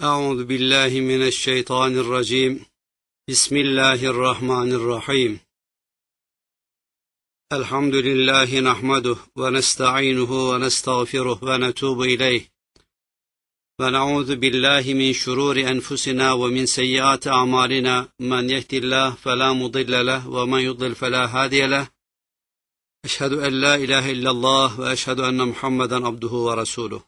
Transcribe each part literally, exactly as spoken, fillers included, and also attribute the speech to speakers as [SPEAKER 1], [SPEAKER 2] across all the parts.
[SPEAKER 1] Euzu billahi mineşşeytanirracim. Bismillahirrahmanirrahim. Elhamdülillahi nahmeduhu ve nestainuhu ve nestağfiruhu ve netubu ileyh. Ve na'udzu billahi min şururi enfusina ve min seyyiati a'malina. Men yehdihillahu fela mudille lehu ve men yudlil fela hadiye lehu. Eşhedü en la ilahe illallah ve eşhedü enne Muhammeden abduhu ve resuluhu.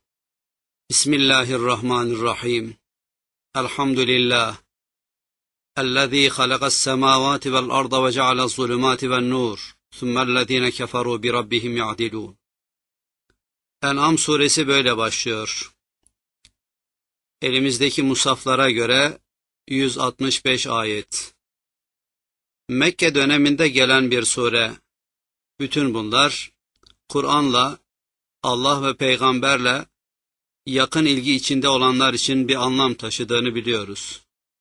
[SPEAKER 1] Bismillahirrahmanirrahim. Elhamdülillah. Ellezî halakas semâvâti vel arda ve ceale'z zulümâti ven nur. Sümmellezîne keferû bi rabbihim ya'dilûn. En'am suresi böyle başlıyor. Elimizdeki musaflara göre yüz altmış beş ayet. Mekke döneminde gelen bir sure. Bütün bunlar Kur'an'la, Allah ve peygamberle yakın ilgi içinde olanlar için bir anlam taşıdığını biliyoruz.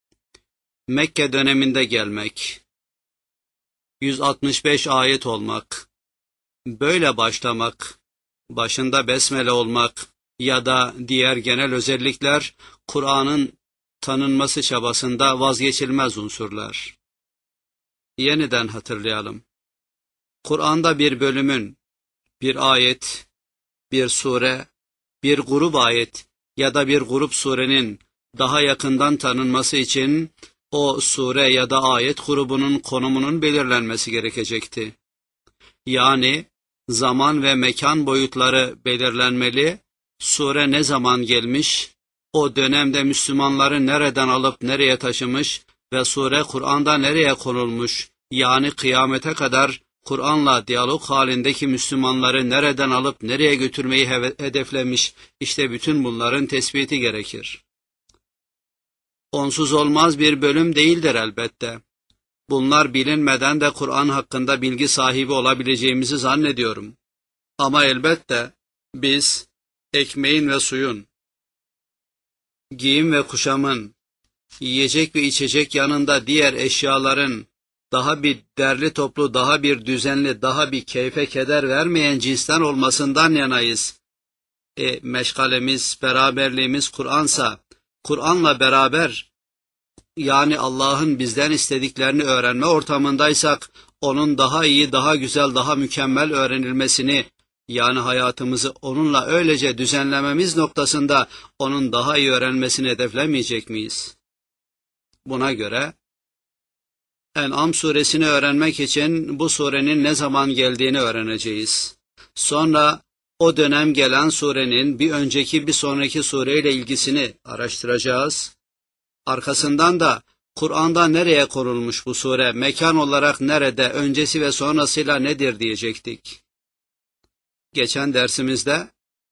[SPEAKER 1] Mekke döneminde gelmek, yüz altmış beş ayet olmak, böyle başlamak, başında besmele olmak ya da diğer genel özellikler Kur'an'ın tanınması çabasında vazgeçilmez unsurlar. Yeniden hatırlayalım. Kur'an'da bir bölümün, bir ayet, bir sure, bir grup ayet ya da bir grup surenin daha yakından tanınması için o sure ya da ayet grubunun konumunun belirlenmesi gerekecekti. Yani zaman ve mekan boyutları belirlenmeli, sure ne zaman gelmiş, o dönemde Müslümanları nereden alıp nereye taşımış ve sure Kur'an'da nereye konulmuş, yani kıyamete kadar Kur'an'la diyalog halindeki Müslümanları nereden alıp nereye götürmeyi hedeflemiş, işte bütün bunların tespiti gerekir. Onsuz olmaz bir bölüm değildir elbette. Bunlar bilinmeden de Kur'an hakkında bilgi sahibi olabileceğimizi zannediyorum. Ama elbette biz ekmeğin ve suyun, giyim ve kuşamın, yiyecek ve içecek yanında diğer eşyaların daha bir derli toplu, daha bir düzenli, daha bir keyfe keder vermeyen cinsten olmasından yanayız. E, meşgalemiz, beraberliğimiz Kur'ansa, Kur'an'la beraber, yani Allah'ın bizden istediklerini öğrenme ortamındaysak, onun daha iyi, daha güzel, daha mükemmel öğrenilmesini, yani hayatımızı onunla öylece düzenlememiz noktasında onun daha iyi öğrenmesini hedeflemeyecek miyiz? Buna göre, En'am suresini öğrenmek için bu surenin ne zaman geldiğini öğreneceğiz. Sonra o dönem gelen surenin bir önceki bir sonraki sureyle ilgisini araştıracağız. Arkasından da Kur'an'da nereye konulmuş bu sure, mekan olarak nerede, öncesi ve sonrasıyla nedir diyecektik. Geçen dersimizde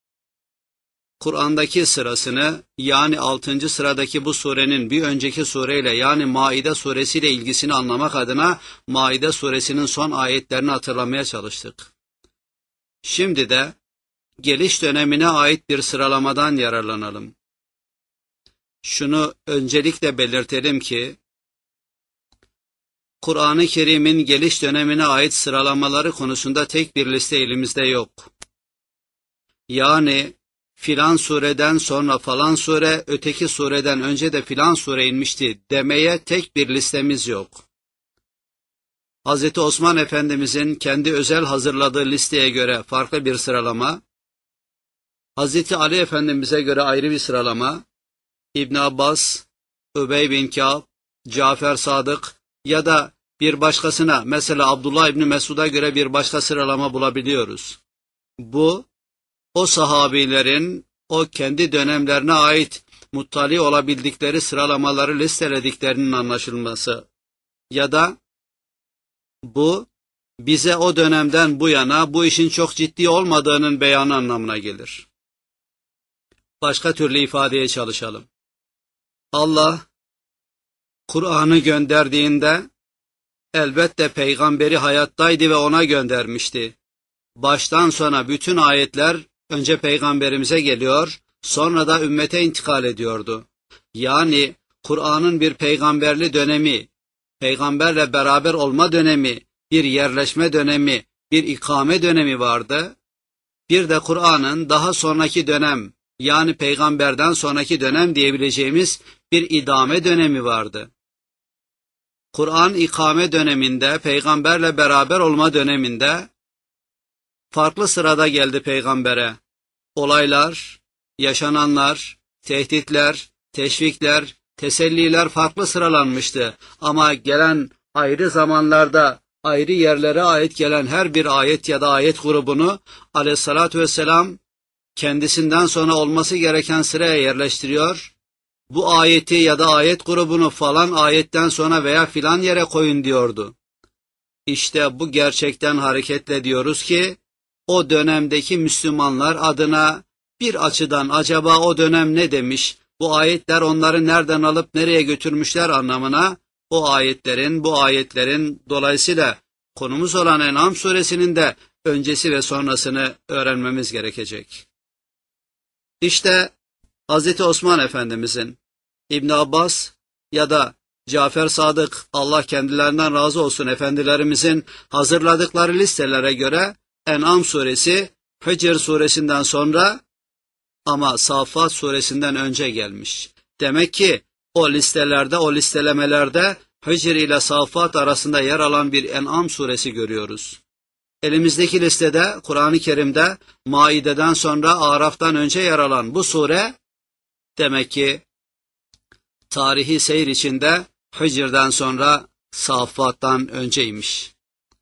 [SPEAKER 1] Kur'an'daki sırasını, yani altıncı sıradaki bu surenin bir önceki sureyle, yani Maide suresiyle ilgisini anlamak adına Maide suresinin son ayetlerini hatırlamaya çalıştık. Şimdi de geliş dönemine ait bir sıralamadan yararlanalım. Şunu öncelikle belirtelim ki, Kur'an-ı Kerim'in geliş dönemine ait sıralamaları konusunda tek bir liste elimizde yok. Yani filan sureden sonra falan sure, öteki sureden önce de filan sure inmişti demeye tek bir listemiz yok. Hazreti Osman Efendimizin kendi özel hazırladığı listeye göre farklı bir sıralama, Hazreti Ali Efendimiz'e göre ayrı bir sıralama, İbn Abbas, Übey bin Kâb, Cafer Sadık ya da bir başkasına, mesela Abdullah İbni Mesud'a göre bir başka sıralama bulabiliyoruz. Bu, o sahabilerin o kendi dönemlerine ait muttali olabildikleri sıralamaları listelediklerinin anlaşılması ya da bu bize o dönemden bu yana bu işin çok ciddi olmadığının beyanı anlamına gelir. Başka türlü ifadeye çalışalım. Allah Kur'an'ı gönderdiğinde elbette peygamberi hayattaydı ve ona göndermişti. Baştan sona bütün ayetler önce peygamberimize geliyor, sonra da ümmete intikal ediyordu. Yani Kur'an'ın bir peygamberli dönemi, peygamberle beraber olma dönemi, bir yerleşme dönemi, bir ikame dönemi vardı. Bir de Kur'an'ın daha sonraki dönem, yani peygamberden sonraki dönem diyebileceğimiz bir idame dönemi vardı. Kur'an ikame döneminde, peygamberle beraber olma döneminde farklı sırada geldi peygambere. Olaylar, yaşananlar, tehditler, teşvikler, teselliler farklı sıralanmıştı. Ama gelen ayrı zamanlarda, ayrı yerlere ait gelen her bir ayet ya da ayet grubunu aleyhissalatü vesselam kendisinden sonra olması gereken sıraya yerleştiriyor. Bu ayeti ya da ayet grubunu falan ayetten sonra veya filan yere koyun diyordu. İşte bu gerçekten hareketle diyoruz ki, o dönemdeki Müslümanlar adına bir açıdan acaba o dönem ne demiş, bu ayetler onları nereden alıp nereye götürmüşler anlamına, o ayetlerin, bu ayetlerin dolayısıyla konumuz olan En'am suresinin de öncesi ve sonrasını öğrenmemiz gerekecek. İşte Hazreti Osman Efendimizin, İbn Abbas ya da Cafer Sadık, Allah kendilerinden razı olsun efendilerimizin hazırladıkları listelere göre En'am suresi Hicr suresinden sonra ama Saffat suresinden önce gelmiş. Demek ki o listelerde, o listelemelerde Hicr ile Saffat arasında yer alan bir En'am suresi görüyoruz. Elimizdeki listede Kur'an-ı Kerim'de Maide'den sonra Araf'tan önce yer alan bu sure demek ki tarihi seyir içinde Hicr'den sonra Saffat'tan önceymiş.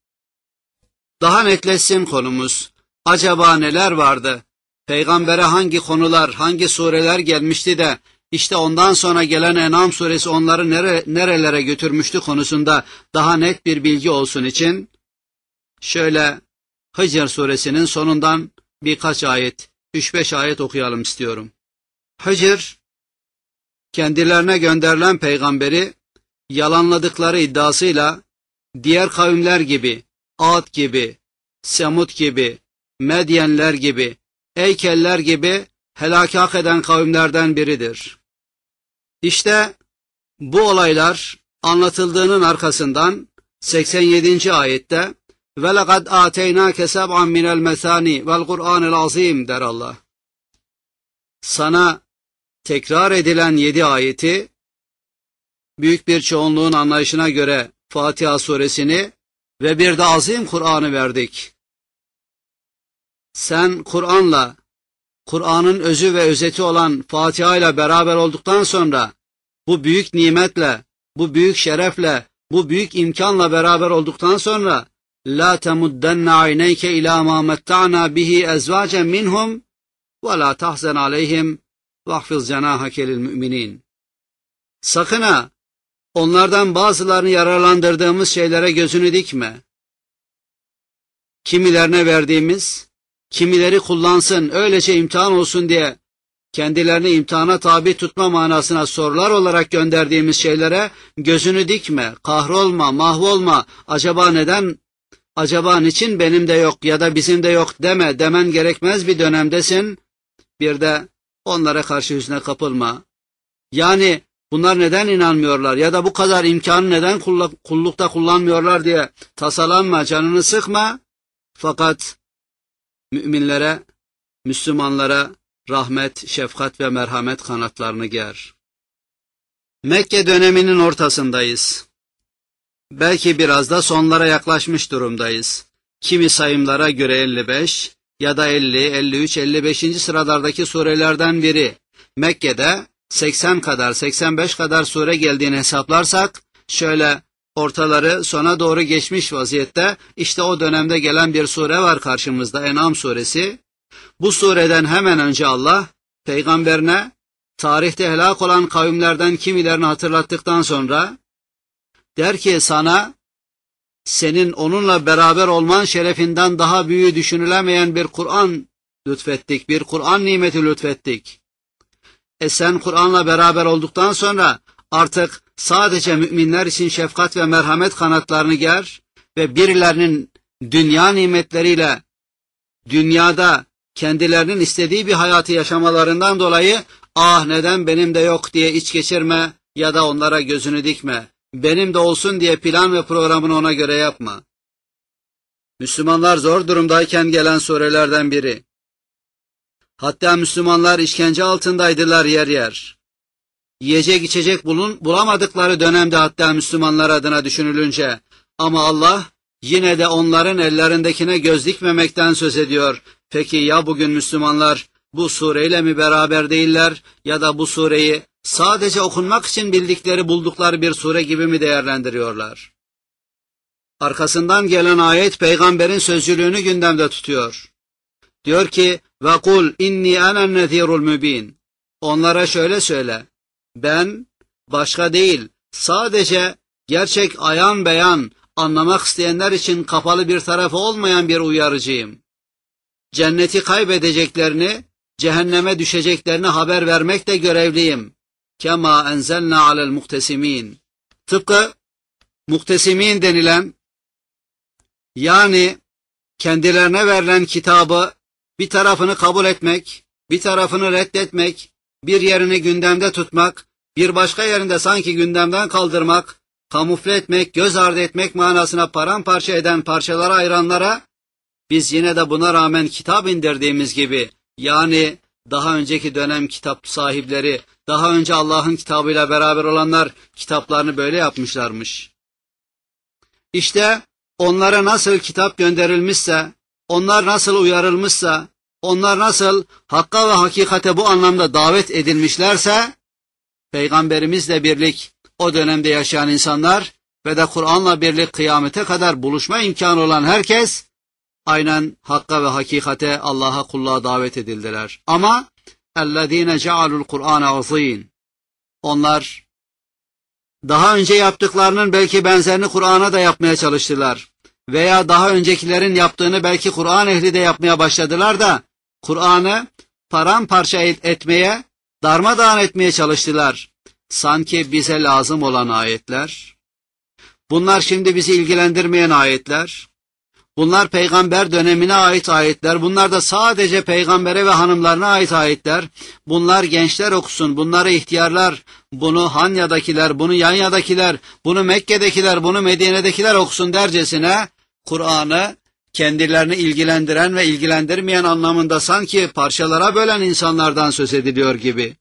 [SPEAKER 1] Daha netleşsin konumuz. Acaba neler vardı? Peygambere hangi konular, hangi sureler gelmişti de işte ondan sonra gelen En'am suresi onları nere, nerelere götürmüştü konusunda daha net bir bilgi olsun için şöyle Hicr suresinin sonundan birkaç ayet, üç beş ayet okuyalım istiyorum. Hicr, kendilerine gönderilen peygamberi yalanladıkları iddiasıyla diğer kavimler gibi, Ad gibi, Semud gibi, Medyenler gibi, Eykeller gibi helak hak eden kavimlerden biridir. İşte bu olaylar anlatıldığının arkasından seksen yedinci ayette وَلَقَدْ آتَيْنَاكَ سَبْعًا مِنَ الْمَثَانِ وَالْقُرْآنِ الْعَظِيمِ der Allah. Sana tekrar edilen yedi ayeti, büyük bir çoğunluğun anlayışına göre Fatiha suresini ve bir de azim Kur'an'ı verdik. Sen Kur'an'la, Kur'an'ın özü ve özeti olan Fatiha ile beraber olduktan sonra, bu büyük nimetle, bu büyük şerefle, bu büyük imkanla beraber olduktan sonra, لَا تَمُدَّنَّ عَيْنَيْكَ إِلَى مَا مَتَّعْنَا بِهِ أَزْوَاجًا مِنْهُمْ وَلَا تَحْزَنْ عَلَيْهِمْ وَاحْفِظْ جَنَاحَكَ لِلْمُؤْمِنِينَ. Sakın ha, onlardan bazılarını yararlandırdığımız şeylere gözünü dikme. Kimilerine verdiğimiz, kimileri kullansın, öylece imtihan olsun diye kendilerini imtihana tabi tutma manasına sorular olarak gönderdiğimiz şeylere gözünü dikme, kahrolma, mahvolma, acaba neden, acaba niçin benim de yok ya da bizim de yok deme, demen gerekmez bir dönemdesin, bir de onlara karşı hüzne kapılma. Yani bunlar neden inanmıyorlar ya da bu kadar imkanı neden kullukta kullanmıyorlar diye tasalanma, canını sıkma, fakat müminlere, Müslümanlara rahmet, şefkat ve merhamet kanatlarını ger. Mekke döneminin ortasındayız. Belki biraz da sonlara yaklaşmış durumdayız. Kimi sayımlara göre elli beş ya da elli, elli üç, elli beşinci sıralardaki surelerden biri. Mekke'de seksen kadar, seksen beş kadar sure geldiğini hesaplarsak, şöyle ortaları sona doğru geçmiş vaziyette, işte o dönemde gelen bir sure var karşımızda, En'am suresi. Bu sureden hemen önce Allah, peygamberine, tarihte helak olan kavimlerden kimilerini hatırlattıktan sonra, der ki sana, senin onunla beraber olman şerefinden daha büyüğü düşünülemeyen bir Kur'an lütfettik, bir Kur'an nimeti lütfettik. E sen Kur'an'la beraber olduktan sonra artık sadece müminler için şefkat ve merhamet kanatlarını ger ve birilerinin dünya nimetleriyle dünyada kendilerinin istediği bir hayatı yaşamalarından dolayı ah neden benim de yok diye iç geçirme ya da onlara gözünü dikme. Benim de olsun diye plan ve programını ona göre yapma. Müslümanlar zor durumdayken gelen surelerden biri. Hatta Müslümanlar işkence altındaydılar yer yer. Yiyecek içecek bulun, bulamadıkları dönemde hatta Müslümanlar adına düşünülünce. Ama Allah yine de onların ellerindekine göz dikmemekten söz ediyor. Peki ya bugün Müslümanlar bu sureyle mi beraber değiller ya da bu sureyi sadece okunmak için bildikleri buldukları bir sure gibi mi değerlendiriyorlar? Arkasından gelen ayet peygamberin sözcülüğünü gündemde tutuyor. Diyor ki ve kul inni enen nezirul mübin. Onlara şöyle söyle. Ben başka değil, sadece gerçek ayan beyan anlamak isteyenler için kapalı bir tarafı olmayan bir uyarıcıyım. Cenneti kaybedeceklerini, cehenneme düşeceklerini haber vermekle görevliyim. Kema enzelna alel muhtesimin. Tıpkı muhtesimin denilen, yani kendilerine verilen kitabı bir tarafını kabul etmek, bir tarafını reddetmek, bir yerini gündemde tutmak, bir başka yerinde sanki gündemden kaldırmak, kamufle etmek, göz ardı etmek manasına paramparça eden parçalara ayıranlara, biz yine de buna rağmen kitap indirdiğimiz gibi, yani daha önceki dönem kitap sahipleri, daha önce Allah'ın kitabıyla beraber olanlar kitaplarını böyle yapmışlarmış. İşte onlara nasıl kitap gönderilmişse, onlar nasıl uyarılmışsa, onlar nasıl hakka ve hakikate bu anlamda davet edilmişlerse, Peygamberimizle birlik o dönemde yaşayan insanlar ve de Kur'an'la birlik kıyamete kadar buluşma imkanı olan herkes, aynen hakka ve hakikate, Allah'a kulluğa davet edildiler. Ama اَلَّذ۪ينَ جَعَلُوا الْقُرْآنَ عَظ۪ينَ. Onlar daha önce yaptıklarının belki benzerini Kur'an'a da yapmaya çalıştılar. Veya daha öncekilerin yaptığını belki Kur'an ehli de yapmaya başladılar da, Kur'an'ı paramparça etmeye, darmadağın etmeye çalıştılar. Sanki bize lazım olan ayetler. Bunlar şimdi bizi ilgilendirmeyen ayetler. Bunlar peygamber dönemine ait ayetler. Bunlar da sadece peygambere ve hanımlarına ait ayetler. Bunlar gençler okusun, bunları ihtiyarlar, bunu Hanya'dakiler, bunu Yanya'dakiler, bunu Mekke'dekiler, bunu Medine'dekiler okusun dercesine Kur'an'ı kendilerini ilgilendiren ve ilgilendirmeyen anlamında sanki parçalara bölen insanlardan söz ediliyor gibi.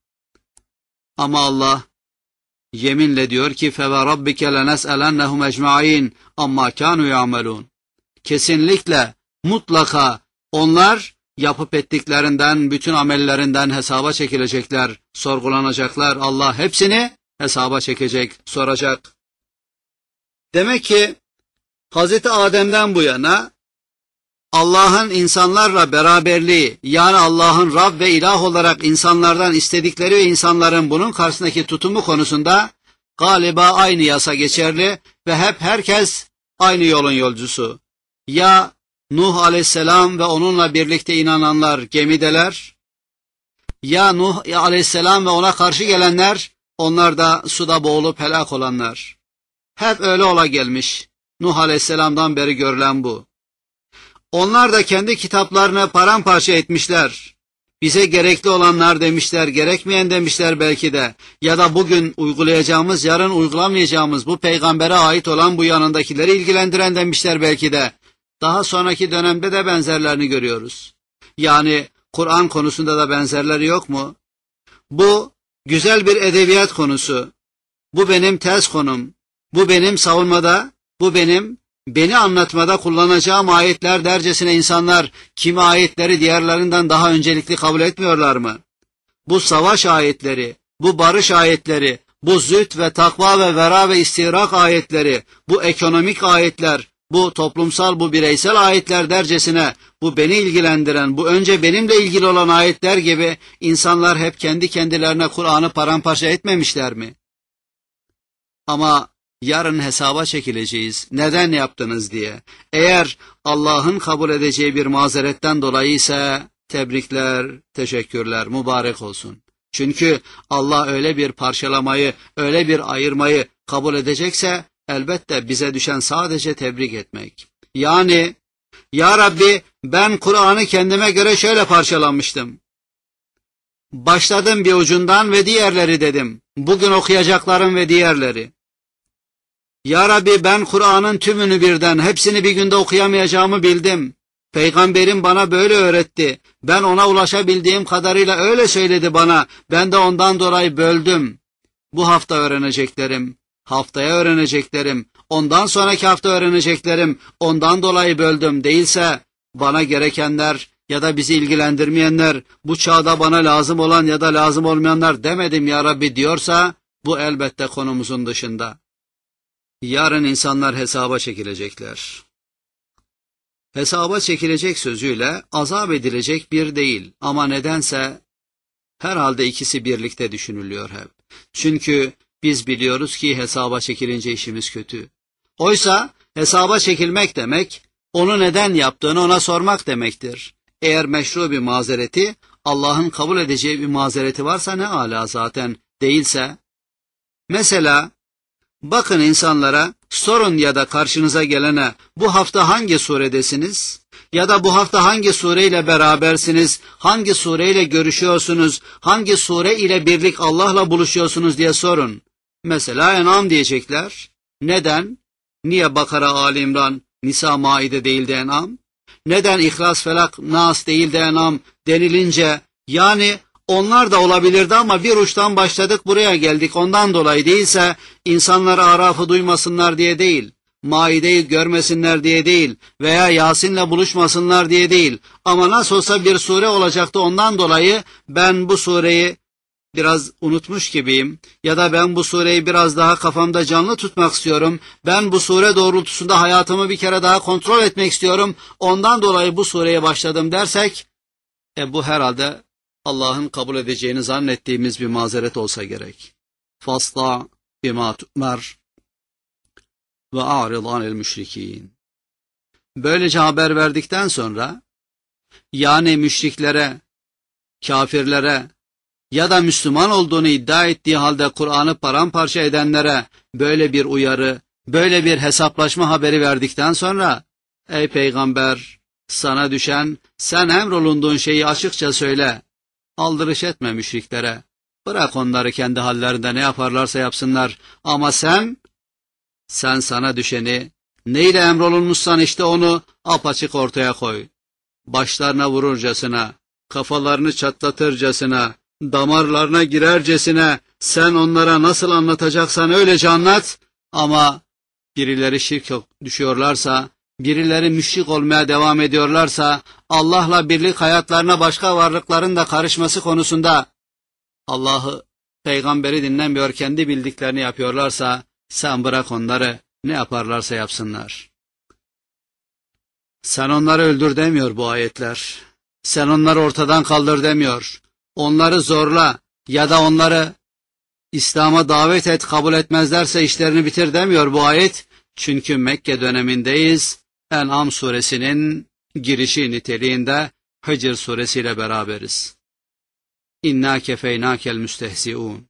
[SPEAKER 1] Ama Allah yeminle diyor ki فَوَرَبِّكَ لَنَسْأَلَنَّهُمْ اَجْمَعِينَ اَمَّا كَانُوا يَعْمَلُونَ. Kesinlikle, mutlaka onlar yapıp ettiklerinden, bütün amellerinden hesaba çekilecekler, sorgulanacaklar. Allah hepsini hesaba çekecek, soracak. Demek ki Hazreti Adem'den bu yana Allah'ın insanlarla beraberliği, yani Allah'ın Rab ve ilah olarak insanlardan istedikleri ve insanların bunun karşısındaki tutumu konusunda galiba aynı yasa geçerli ve hep herkes aynı yolun yolcusu. Ya Nuh aleyhisselam ve onunla birlikte inananlar gemideler, ya Nuh aleyhisselam ve ona karşı gelenler, onlar da suda boğulup helak olanlar. Hep öyle ola gelmiş. Nuh aleyhisselamdan beri görülen bu. Onlar da kendi kitaplarını paramparça etmişler. Bize gerekli olanlar demişler, gerekmeyen demişler belki de. Ya da bugün uygulayacağımız, yarın uygulamayacağımız bu peygambere ait olan bu yanındakileri ilgilendiren demişler belki de. Daha sonraki dönemde de benzerlerini görüyoruz. Yani Kur'an konusunda da benzerleri yok mu? Bu güzel bir edebiyat konusu. Bu benim tez konum. Bu benim savunmada, bu benim beni anlatmada kullanacağım ayetler dercesine insanlar kimi ayetleri diğerlerinden daha öncelikli kabul etmiyorlar mı? Bu savaş ayetleri, bu barış ayetleri, bu züht ve takva ve vera ve istirak ayetleri, bu ekonomik ayetler, bu toplumsal, bu bireysel ayetler dercesine bu beni ilgilendiren, bu önce benimle ilgili olan ayetler gibi insanlar hep kendi kendilerine Kur'an'ı paramparça etmemişler mi? Ama yarın hesaba çekileceğiz. Neden yaptınız diye. Eğer Allah'ın kabul edeceği bir mazeretten dolayı ise tebrikler, teşekkürler, mübarek olsun. Çünkü Allah öyle bir parçalamayı, öyle bir ayırmayı kabul edecekse elbette bize düşen sadece tebrik etmek. Yani ya Rabbi ben Kur'an'ı kendime göre şöyle parçalamıştım. Başladım bir ucundan ve diğerleri dedim. Bugün okuyacaklarım ve diğerleri. Ya Rabbi ben Kur'an'ın tümünü birden, hepsini bir günde okuyamayacağımı bildim. Peygamberim bana böyle öğretti. Ben ona ulaşabildiğim kadarıyla öyle söyledi bana. Ben de ondan dolayı böldüm. Bu hafta öğreneceklerim, haftaya öğreneceklerim, ondan sonraki hafta öğreneceklerim, ondan dolayı böldüm. Değilse bana gerekenler ya da bizi ilgilendirmeyenler, bu çağda bana lazım olan ya da lazım olmayanlar demedim ya Rabbi diyorsa, bu elbette konumuzun dışında. Yarın insanlar hesaba çekilecekler. Hesaba çekilecek sözüyle azap edilecek bir değil ama nedense herhalde ikisi birlikte düşünülüyor hep. Çünkü biz biliyoruz ki hesaba çekilince işimiz kötü. Oysa hesaba çekilmek demek, onu neden yaptığını ona sormak demektir. Eğer meşru bir mazereti, Allah'ın kabul edeceği bir mazereti varsa ne âlâ zaten, değilse. Mesela, bakın insanlara, sorun ya da karşınıza gelene, bu hafta hangi suredesiniz? Ya da bu hafta hangi sureyle berabersiniz? Hangi sureyle görüşüyorsunuz? Hangi sure ile birlik Allah'la buluşuyorsunuz diye sorun. Mesela En'am diyecekler. Neden? Niye Bakara, Ali İmran, Nisa, Maide değil de En'am? Neden İhlas, Felak, Nas değil de En'am denilince, yani onlar da olabilirdi ama bir uçtan başladık buraya geldik, ondan dolayı değilse insanlar Araf'ı duymasınlar diye değil, Maide'yi görmesinler diye değil veya Yasin'le buluşmasınlar diye değil, ama nasıl olsa bir sure olacaktı, ondan dolayı ben bu sureyi biraz unutmuş gibiyim ya da ben bu sureyi biraz daha kafamda canlı tutmak istiyorum, ben bu sure doğrultusunda hayatımı bir kere daha kontrol etmek istiyorum, ondan dolayı bu sureye başladım dersek, e bu herhalde Allah'ın kabul edeceğini zannettiğimiz bir mazeret olsa gerek. Fasla bima tu'mer ve a'rid anil müşrikîn. Böylece haber verdikten sonra, yani müşriklere, kafirlere ya da Müslüman olduğunu iddia ettiği halde Kur'an'ı paramparça edenlere böyle bir uyarı, böyle bir hesaplaşma haberi verdikten sonra, ey peygamber, sana düşen, sen emrolunduğun şeyi açıkça söyle. Aldırış etme müşriklere. Bırak onları kendi hallerinde ne yaparlarsa yapsınlar. Ama sen, sen sana düşeni, neyle emrolunmuşsan işte onu apaçık ortaya koy. Başlarına vururcasına, kafalarını çatlatırcasına, damarlarına girercesine, sen onlara nasıl anlatacaksan öylece anlat. Ama birileri şirk düşüyorlarsa, birileri müşrik olmaya devam ediyorlarsa, Allah'la birlik hayatlarına başka varlıkların da karışması konusunda Allah'ı, peygamberi dinlemiyor, kendi bildiklerini yapıyorlarsa, sen bırak onları, ne yaparlarsa yapsınlar. Sen onları öldür demiyor bu ayetler. Sen onları ortadan kaldır demiyor. Onları zorla ya da onları İslam'a davet et, kabul etmezlerse işlerini bitir demiyor bu ayet. Çünkü Mekke dönemindeyiz. En'am suresinin girişi niteliğinde Hicr suresiyle beraberiz. İnna kefeynakel müstehzi'un.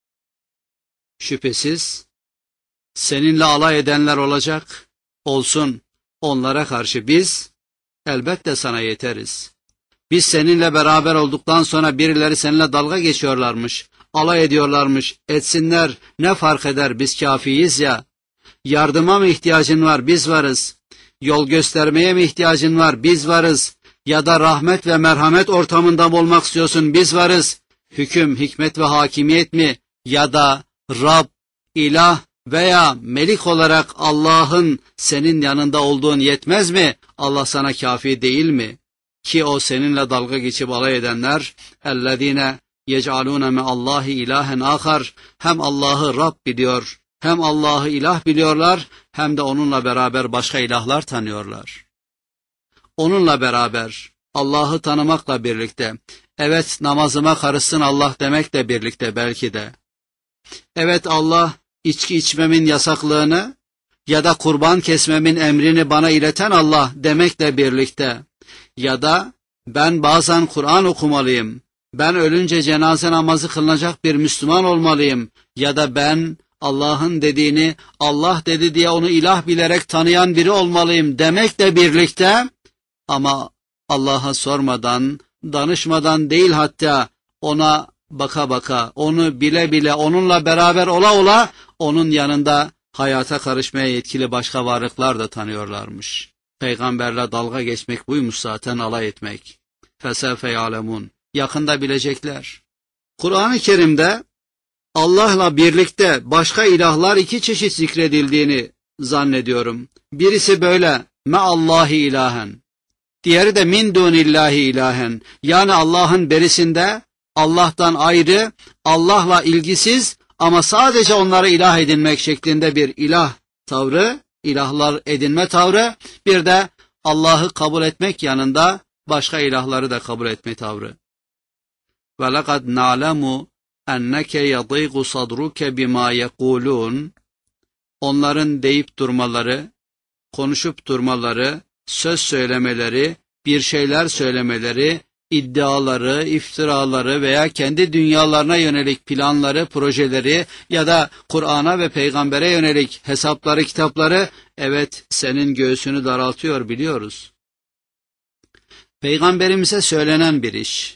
[SPEAKER 1] Şüphesiz seninle alay edenler olacak, olsun, onlara karşı biz elbette sana yeteriz. Biz seninle beraber olduktan sonra birileri seninle dalga geçiyorlarmış, alay ediyorlarmış, etsinler, ne fark eder, biz kafiyiz ya. Yardıma mı ihtiyacın var, biz varız. Yol göstermeye mi ihtiyacın var, biz varız. Ya da rahmet ve merhamet ortamında mı olmak istiyorsun, biz varız. Hüküm, hikmet ve hakimiyet mi ya da Rab, ilah veya melik olarak Allah'ın senin yanında olduğun yetmez mi? Allah sana kafi değil mi? Ki o seninle dalga geçip alay edenler, اَلَّذ۪ينَ يَجْعَلُونَ مَا اللّٰهِ اِلٰهًا آخَرٍ, hem Allah'ı Rab biliyor, hem Allah'ı ilah biliyorlar, hem de onunla beraber başka ilahlar tanıyorlar. Onunla beraber, Allah'ı tanımakla birlikte, evet namazıma karışsın Allah demekle birlikte belki de, evet Allah içki içmemin yasaklığını ya da kurban kesmemin emrini bana ileten Allah demekle birlikte, ya da ben bazen Kur'an okumalıyım, ben ölünce cenaze namazı kılınacak bir Müslüman olmalıyım, ya da ben Allah'ın dediğini Allah dedi diye onu ilah bilerek tanıyan biri olmalıyım demekle birlikte, ama Allah'a sormadan, danışmadan değil, hatta ona baka baka, onu bile bile, onunla beraber ola ola, onun yanında hayata karışmaya yetkili başka varlıklar da tanıyorlarmış. Peygamberle dalga geçmek buymuş zaten, alay etmek. Fesefe ya'lemun. Yakında bilecekler. Kur'an-ı Kerim'de Allah'la birlikte başka ilahlar iki çeşit zikredildiğini zannediyorum. Birisi böyle, me'allahi ilahen. Diğeri de min dunillahi ilahen. Yani Allah'ın berisinde, Allah'tan ayrı, Allah'la ilgisiz ama sadece onları ilah edinmek şeklinde bir ilah tavrı, ilahlar edinme tavrı, bir de Allah'ı kabul etmek yanında başka ilahları da kabul etme tavrı. Ve lekad na'lemu enneke yadîgu sadruke bima yekulûn. Onların deyip durmaları, konuşup durmaları, söz söylemeleri, bir şeyler söylemeleri, iddiaları, iftiraları veya kendi dünyalarına yönelik planları, projeleri ya da Kur'an'a ve peygambere yönelik hesapları, kitapları, evet, senin göğsünü daraltıyor, biliyoruz. Peygamberimize söylenen bir iş.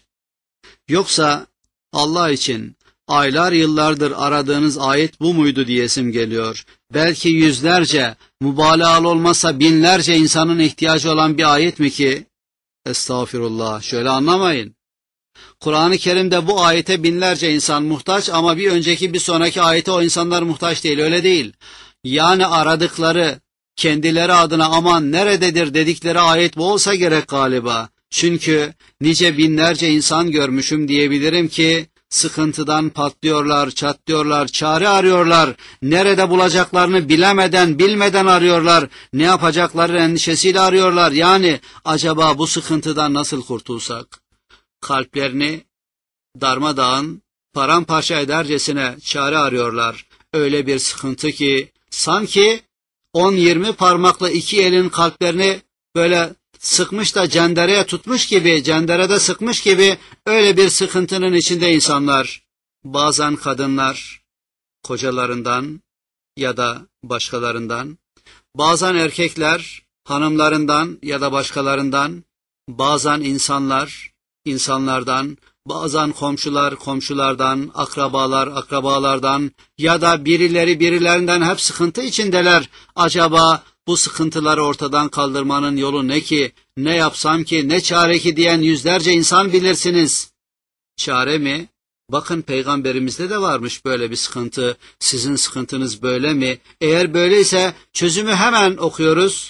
[SPEAKER 1] Yoksa Allah için aylar yıllardır aradığınız ayet bu muydu diyesim geliyor. Belki yüzlerce, mübalağalı olmazsa binlerce insanın ihtiyacı olan bir ayet mi ki? Estağfirullah, şöyle anlamayın. Kur'an-ı Kerim'de bu ayete binlerce insan muhtaç ama bir önceki bir sonraki ayete o insanlar muhtaç değil, öyle değil. Yani aradıkları, kendileri adına aman nerededir dedikleri ayet bu olsa gerek galiba. Çünkü nice binlerce insan görmüşüm diyebilirim ki sıkıntıdan patlıyorlar, çatlıyorlar, çare arıyorlar. Nerede bulacaklarını bilemeden, bilmeden arıyorlar. Ne yapacakları endişesiyle arıyorlar. Yani acaba bu sıkıntıdan nasıl kurtulsak? Kalplerini darmadağın, paramparça edercesine çare arıyorlar. Öyle bir sıkıntı ki sanki on yirmi parmakla iki elin kalplerini böyle sıkmış da cendereye tutmuş gibi, cenderede sıkmış gibi öyle bir sıkıntının içinde insanlar. Bazen kadınlar kocalarından ya da başkalarından, bazen erkekler hanımlarından ya da başkalarından, bazen insanlar insanlardan, bazen komşular komşulardan, akrabalar akrabalardan ya da birileri birilerinden hep sıkıntı içindeler. Acaba bu sıkıntıları ortadan kaldırmanın yolu ne ki, ne yapsam ki, ne çare ki diyen yüzlerce insan bilirsiniz. Çare mi? Bakın peygamberimizde de varmış böyle bir sıkıntı. Sizin sıkıntınız böyle mi? Eğer böyleyse çözümü hemen okuyoruz.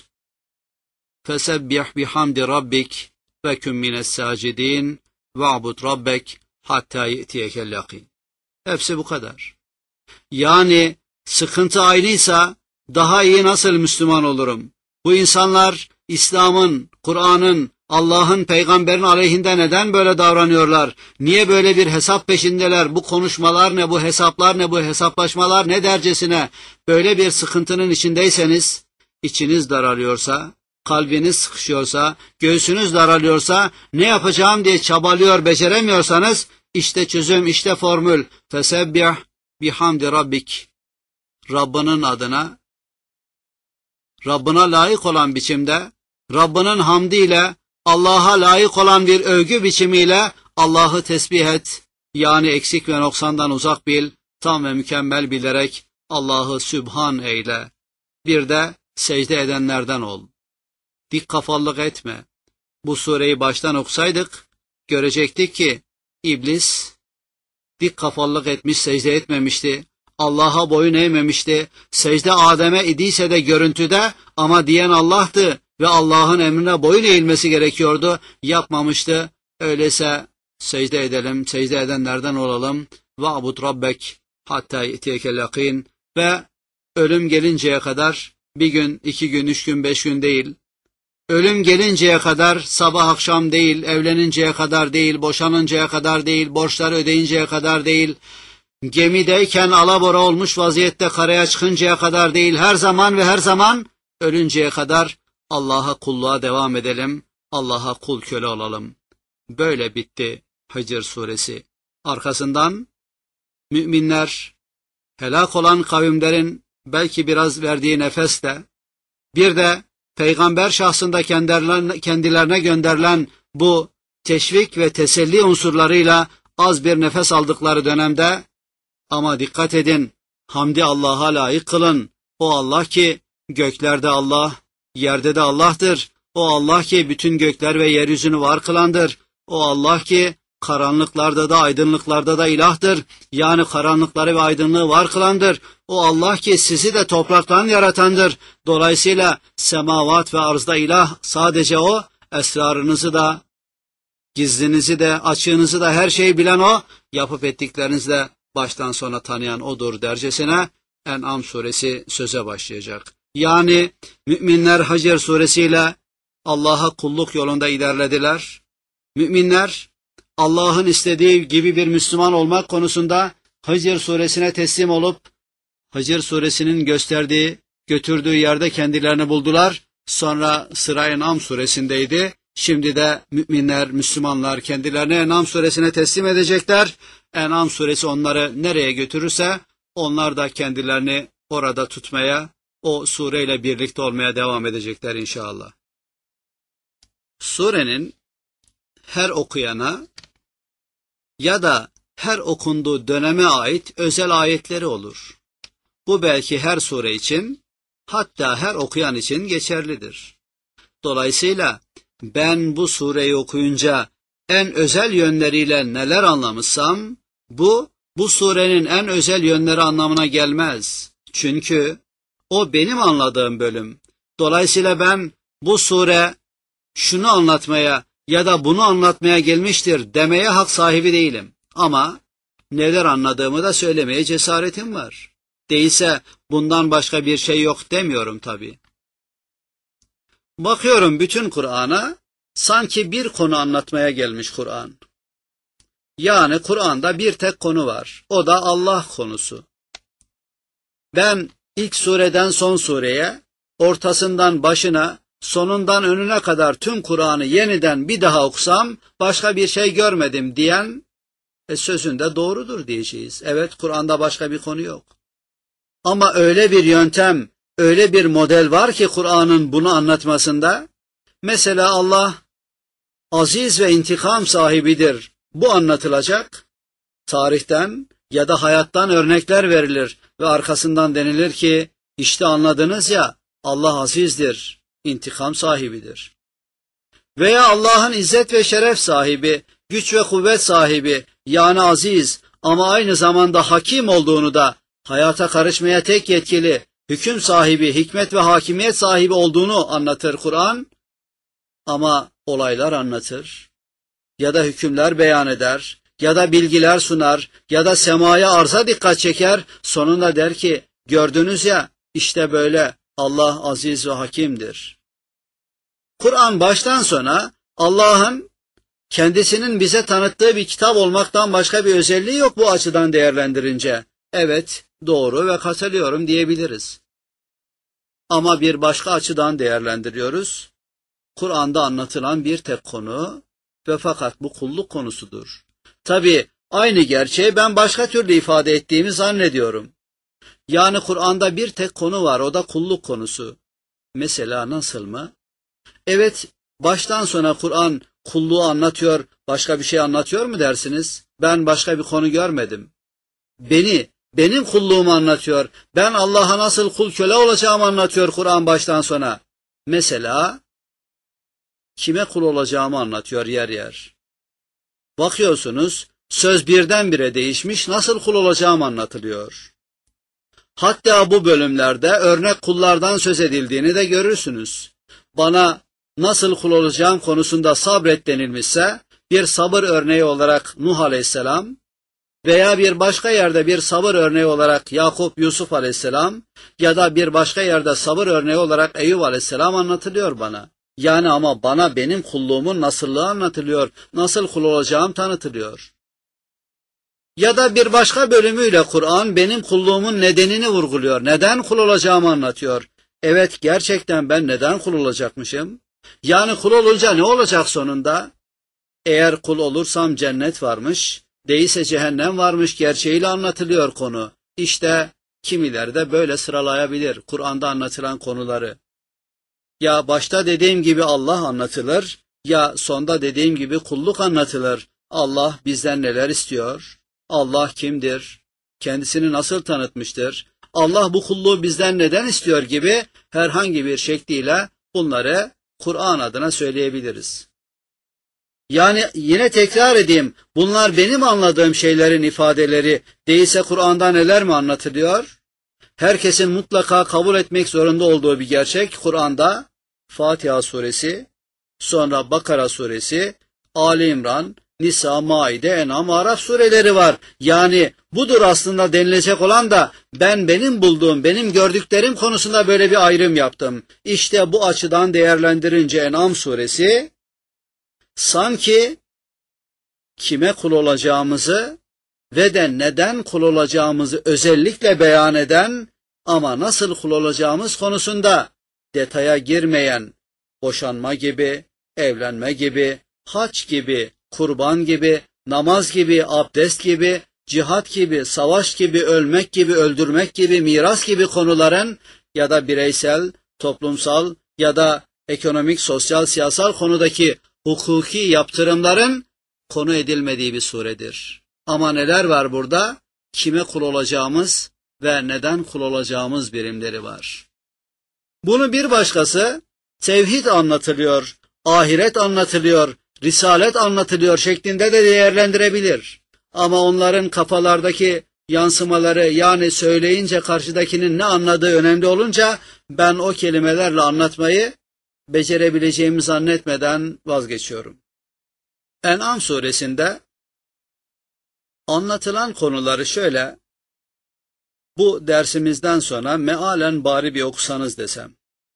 [SPEAKER 1] Fesebbih bihamdi rabbik ve kün mines sacidin ve'bud rabbek hatta ye'tiyekel yakin. Hepsi bu kadar. Yani sıkıntı aynıysa daha iyi nasıl Müslüman olurum? Bu insanlar İslam'ın, Kur'an'ın, Allah'ın, peygamberin aleyhinde neden böyle davranıyorlar? Niye böyle bir hesap peşindeler? Bu konuşmalar ne, bu hesaplar ne, bu hesaplaşmalar ne dercesine? Böyle bir sıkıntının içindeyseniz, içiniz daralıyorsa, kalbiniz sıkışıyorsa, göğsünüz daralıyorsa, ne yapacağım diye çabalıyor, beceremiyorsanız, işte çözüm, işte formül. Fesebbih bihamdi rabbik. Rabbinin adına, Rabbına layık olan biçimde, Rabbinin hamdiyle, Allah'a layık olan bir övgü biçimiyle Allah'ı tesbih et. Yani eksik ve noksandan uzak bil, tam ve mükemmel bilerek Allah'ı sübhan eyle. Bir de secde edenlerden ol. Dik kafallık etme. Bu sureyi baştan okusaydık, görecektik ki İblis dik kafallık etmiş, secde etmemişti. Allah'a boyun eğmemişti. Secde Adem'e idiyse de görüntüde ama diyen Allah'tı ve Allah'ın emrine boyun eğilmesi gerekiyordu. Yapmamıştı. Öyleyse secde edelim, secde edenlerden olalım. Ve'bud rabbek hatta ye'tiyekel yakin. Ve ölüm gelinceye kadar, bir gün, iki gün, üç gün, beş gün değil, ölüm gelinceye kadar, sabah akşam değil, evleninceye kadar değil, boşanıncaya kadar değil, borçları ödeyinceye kadar değil, gemideyken alabora olmuş vaziyette karaya çıkıncaya kadar değil, her zaman ve her zaman ölünceye kadar Allah'a kulluğa devam edelim, Allah'a kul köle olalım. Böyle bitti Hicr suresi. Arkasından müminler, helak olan kavimlerin belki biraz verdiği nefesle, bir de peygamber şahsında kendilerine, kendilerine gönderilen bu teşvik ve teselli unsurlarıyla az bir nefes aldıkları dönemde, ama dikkat edin, hamdi Allah'a layık kılın. O Allah ki göklerde Allah, yerde de Allah'tır. O Allah ki bütün gökler ve yeryüzünü var kılandır. O Allah ki karanlıklarda da aydınlıklarda da ilahtır. Yani karanlıkları ve aydınlığı var kılandır. O Allah ki sizi de topraktan yaratandır. Dolayısıyla semavat ve arzda ilah sadece O, esrarınızı da, gizlinizi de, açığınızı da her şeyi bilen O, yapıp ettiklerinizi de baştan sona tanıyan O'dur dercesine En'am suresi söze başlayacak. Yani müminler Hacer suresiyle Allah'a kulluk yolunda ilerlediler. Müminler Allah'ın istediği gibi bir Müslüman olmak konusunda Hacer suresine teslim olup Hacer suresinin gösterdiği, götürdüğü yerde kendilerini buldular. Sonra sıra En'am suresindeydi. Şimdi de müminler, Müslümanlar kendilerini En'am suresine teslim edecekler. En'am suresi onları nereye götürürse onlar da kendilerini orada tutmaya, o sureyle birlikte olmaya devam edecekler inşallah. Surenin her okuyana ya da her okunduğu döneme ait özel ayetleri olur. Bu belki her sure için, hatta her okuyan için geçerlidir. Dolayısıyla ben bu sureyi okuyunca en özel yönleriyle neler anlamışsam, bu, bu surenin en özel yönleri anlamına gelmez. Çünkü o benim anladığım bölüm. Dolayısıyla ben bu sure şunu anlatmaya ya da bunu anlatmaya gelmiştir demeye hak sahibi değilim. Ama neler anladığımı da söylemeye cesaretim var. Değilse bundan başka bir şey yok demiyorum tabii. Bakıyorum bütün Kur'an'a, sanki bir konu anlatmaya gelmiş Kur'an. Yani Kur'an'da bir tek konu var. O da Allah konusu. Ben ilk sureden son sureye, ortasından başına, sonundan önüne kadar tüm Kur'an'ı yeniden bir daha okusam başka bir şey görmedim diyen e, sözünde doğrudur diyeceğiz. Evet, Kur'an'da başka bir konu yok. Ama öyle bir yöntem, öyle bir model var ki Kur'an'ın bunu anlatmasında. Mesela Allah aziz ve intikam sahibidir. Bu anlatılacak. Tarihten ya da hayattan örnekler verilir ve arkasından denilir ki işte anladınız ya, Allah azizdir, intikam sahibidir. Veya Allah'ın izzet ve şeref sahibi, güç ve kuvvet sahibi, yani aziz ama aynı zamanda hakim olduğunu da, hayata karışmaya tek yetkili, hüküm sahibi, hikmet ve hakimiyet sahibi olduğunu anlatır Kur'an. Ama olaylar anlatır, ya da hükümler beyan eder, ya da bilgiler sunar, ya da semaya arza dikkat çeker, sonunda der ki, gördünüz ya, işte böyle Allah aziz ve hakimdir. Kur'an baştan sona Allah'ın kendisinin bize tanıttığı bir kitap olmaktan başka bir özelliği yok bu açıdan değerlendirince. Evet, doğru ve katılıyorum diyebiliriz. Ama bir başka açıdan değerlendiriyoruz. Kur'an'da anlatılan bir tek konu ve fakat bu kulluk konusudur. Tabii aynı gerçeği ben başka türlü ifade ettiğimi zannediyorum. Yani Kur'an'da bir tek konu var, o da kulluk konusu. Mesela nasıl mı? Evet, baştan sona Kur'an kulluğu anlatıyor, başka bir şey anlatıyor mu dersiniz? Ben başka bir konu görmedim. Beni, benim kulluğumu anlatıyor. Ben Allah'a nasıl kul köle olacağımı anlatıyor Kur'an baştan sona. Mesela kime kul olacağımı anlatıyor yer yer. Bakıyorsunuz, söz birdenbire değişmiş, nasıl kul olacağım anlatılıyor. Hatta bu bölümlerde örnek kullardan söz edildiğini de görürsünüz. Bana nasıl kul olacağım konusunda sabret denilmişse, bir sabır örneği olarak Nuh aleyhisselam veya bir başka yerde bir sabır örneği olarak Yakup, Yusuf aleyhisselam ya da bir başka yerde sabır örneği olarak Eyüp aleyhisselam anlatılıyor bana. Yani ama bana benim kulluğumun nasıllığı anlatılıyor, nasıl kul olacağım tanıtılıyor. Ya da bir başka bölümüyle Kur'an benim kulluğumun nedenini vurguluyor, neden kul olacağımı anlatıyor. Evet, gerçekten ben neden kul olacakmışım? Yani kul olunca ne olacak sonunda? Eğer kul olursam cennet varmış, değilse cehennem varmış gerçeğiyle anlatılıyor konu. İşte kimileri de böyle sıralayabilir Kur'an'da anlatılan konuları. Ya başta dediğim gibi Allah anlatılır, ya sonda dediğim gibi kulluk anlatılır. Allah bizden neler istiyor? Allah kimdir? Kendisini nasıl tanıtmıştır? Allah bu kulluğu bizden neden istiyor gibi herhangi bir şekliyle Bunları Kur'an adına söyleyebiliriz. Yani yine tekrar edeyim, bunlar benim anladığım şeylerin ifadeleri, değilse Kur'an'da neler mi anlatılıyor? Herkesin mutlaka kabul etmek zorunda olduğu bir gerçek, Kur'an'da Fatiha suresi, sonra Bakara suresi, Ali İmran, Nisa, Maide, En'am, Araf sureleri var. Yani budur aslında denilecek olan da ben benim bulduğum, benim gördüklerim konusunda böyle bir ayrım yaptım. İşte bu açıdan değerlendirince En'am suresi sanki kime kul olacağımızı ve de neden kul olacağımızı özellikle beyan eden ama nasıl kul olacağımız konusunda detaya girmeyen, boşanma gibi, evlenme gibi, hac gibi, kurban gibi, namaz gibi, abdest gibi, cihat gibi, savaş gibi, ölmek gibi, öldürmek gibi, miras gibi konuların ya da bireysel, toplumsal ya da ekonomik, sosyal, siyasal konudaki hukuki yaptırımların konu edilmediği bir suredir. Ama neler var burada? Kime kul olacağımız ve neden kul olacağımız birimleri var. Bunu bir başkası tevhid anlatılıyor, ahiret anlatılıyor, risalet anlatılıyor şeklinde de değerlendirebilir. Ama onların kafalardaki yansımaları, yani söyleyince karşıdakinin ne anladığı önemli olunca ben o kelimelerle anlatmayı becerebileceğimi zannetmeden vazgeçiyorum. En'am suresinde anlatılan konuları şöyle, bu dersimizden sonra mealen bari bir okusanız desem.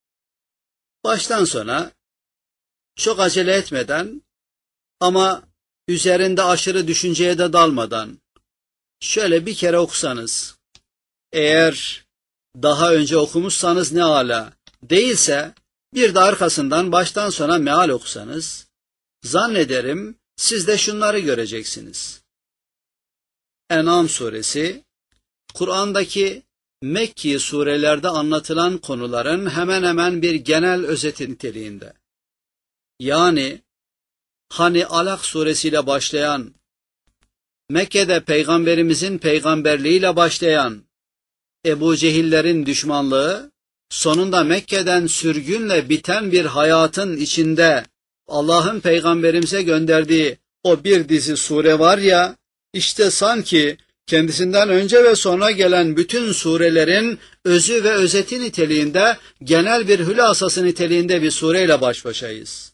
[SPEAKER 1] Baştan sona çok acele etmeden ama üzerinde aşırı düşünceye de dalmadan şöyle bir kere okusanız, eğer daha önce okumuşsanız ne âlâ, değilse bir de arkasından baştan sona meal okusanız, zannederim siz de şunları göreceksiniz. En'am suresi, Kur'an'daki Mekki surelerde anlatılan konuların hemen hemen bir genel özeti niteliğinde. Yani hani Alak suresiyle başlayan, Mekke'de peygamberimizin peygamberliğiyle başlayan, Ebu Cehillerin düşmanlığı, sonunda Mekke'den sürgünle biten bir hayatın içinde Allah'ın peygamberimize gönderdiği o bir dizi sure var ya, işte sanki kendisinden önce ve sonra gelen bütün surelerin özü ve özeti niteliğinde, genel bir hülasası niteliğinde bir sureyle baş başayız.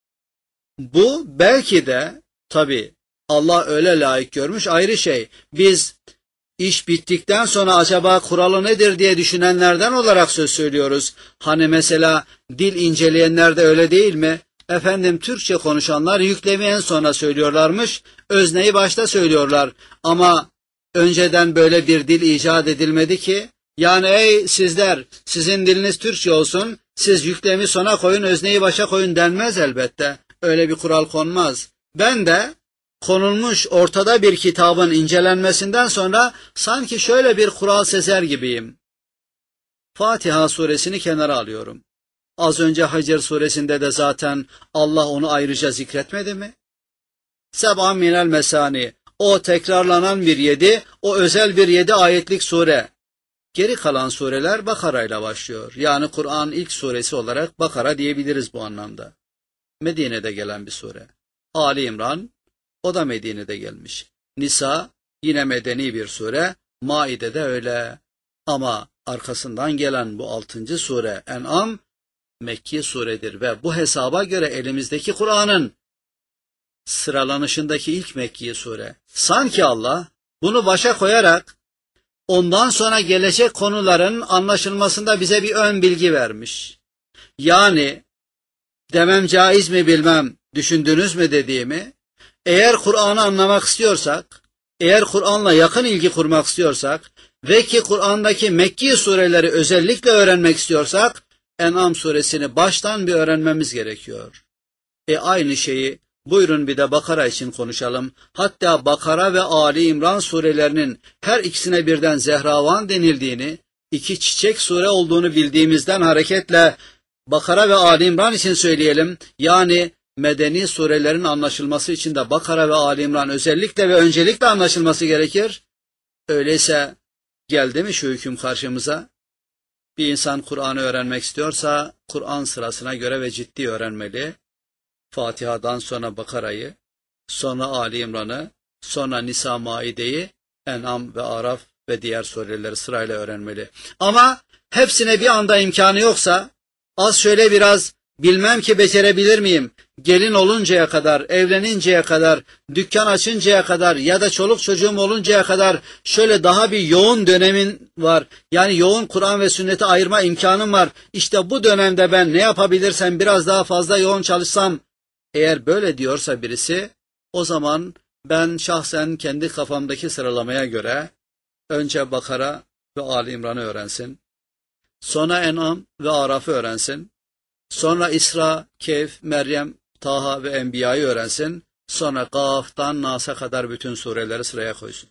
[SPEAKER 1] Bu belki de tabi Allah öyle layık görmüş, ayrı şey. Biz iş bittikten sonra acaba kuralı nedir diye düşünenlerden olarak söz söylüyoruz. Hani mesela dil inceleyenler de öyle değil mi? Efendim Türkçe konuşanlar yüklemi en sona söylüyorlarmış, özneyi başta söylüyorlar. Ama önceden böyle bir dil icat edilmedi ki. Yani ey sizler, sizin diliniz Türkçe olsun, siz yüklemi sona koyun, özneyi başa koyun denmez elbette. Öyle bir kural konmaz. Ben de konulmuş ortada bir kitabın incelenmesinden sonra sanki şöyle bir kural sezer gibiyim. Fatiha suresini kenara alıyorum. Az önce Hacer suresinde de zaten Allah onu ayrıca zikretmedi mi? Seb'a minel mesani, o tekrarlanan bir yedi, o özel bir yedi ayetlik sure. Geri kalan sureler Bakara ile başlıyor. Yani Kur'an ilk suresi olarak Bakara diyebiliriz bu anlamda. Medine'de gelen bir sure. Ali İmran, o da Medine'de gelmiş. Nisa, yine medeni bir sure. Maide de öyle. Ama arkasından gelen bu altıncı sure En'am, Mekki suredir ve bu hesaba göre elimizdeki Kur'an'ın sıralanışındaki ilk Mekki sure. Sanki Allah bunu başa koyarak ondan sonra gelecek konuların anlaşılmasında bize bir ön bilgi vermiş. Yani demem caiz mi bilmem, düşündünüz mü dediğimi, eğer Kur'an'ı anlamak istiyorsak, eğer Kur'an'la yakın ilgi kurmak istiyorsak ve ki Kur'an'daki Mekki sureleri özellikle öğrenmek istiyorsak, En'am suresini baştan bir öğrenmemiz gerekiyor. E aynı şeyi buyurun bir de Bakara için konuşalım. Hatta Bakara ve Ali İmran surelerinin her ikisine birden Zehravan denildiğini, iki çiçek sure olduğunu bildiğimizden hareketle Bakara ve Ali İmran için söyleyelim. Yani medeni surelerin anlaşılması için de Bakara ve Ali İmran özellikle ve öncelikle anlaşılması gerekir. Öyleyse geldi mi şu hüküm karşımıza? Bir insan Kur'an'ı öğrenmek istiyorsa Kur'an sırasına göre ve ciddi öğrenmeli. Fatiha'dan sonra Bakara'yı, sonra Ali İmran'ı, sonra Nisa, Maide'yi, En'am ve Araf ve diğer sureleri sırayla öğrenmeli. Ama hepsine bir anda imkanı yoksa, az şöyle biraz bilmem ki becerebilir miyim, gelin oluncaya kadar, evleninceye kadar, dükkan açıncaya kadar ya da çoluk çocuğum oluncaya kadar şöyle daha bir yoğun dönemin var. Yani yoğun Kur'an ve sünneti ayırma imkanım var. İşte bu dönemde ben ne yapabilirsem biraz daha fazla yoğun çalışsam, eğer böyle diyorsa birisi, o zaman ben şahsen kendi kafamdaki sıralamaya göre önce Bakara ve Ali İmran'ı öğrensin, sonra En'am ve Araf'ı öğrensin, sonra İsra, Kehf, Meryem, Taha ve Enbiya'yı öğrensin, sonra Kaf'tan Nas'a kadar bütün sureleri sıraya koysun.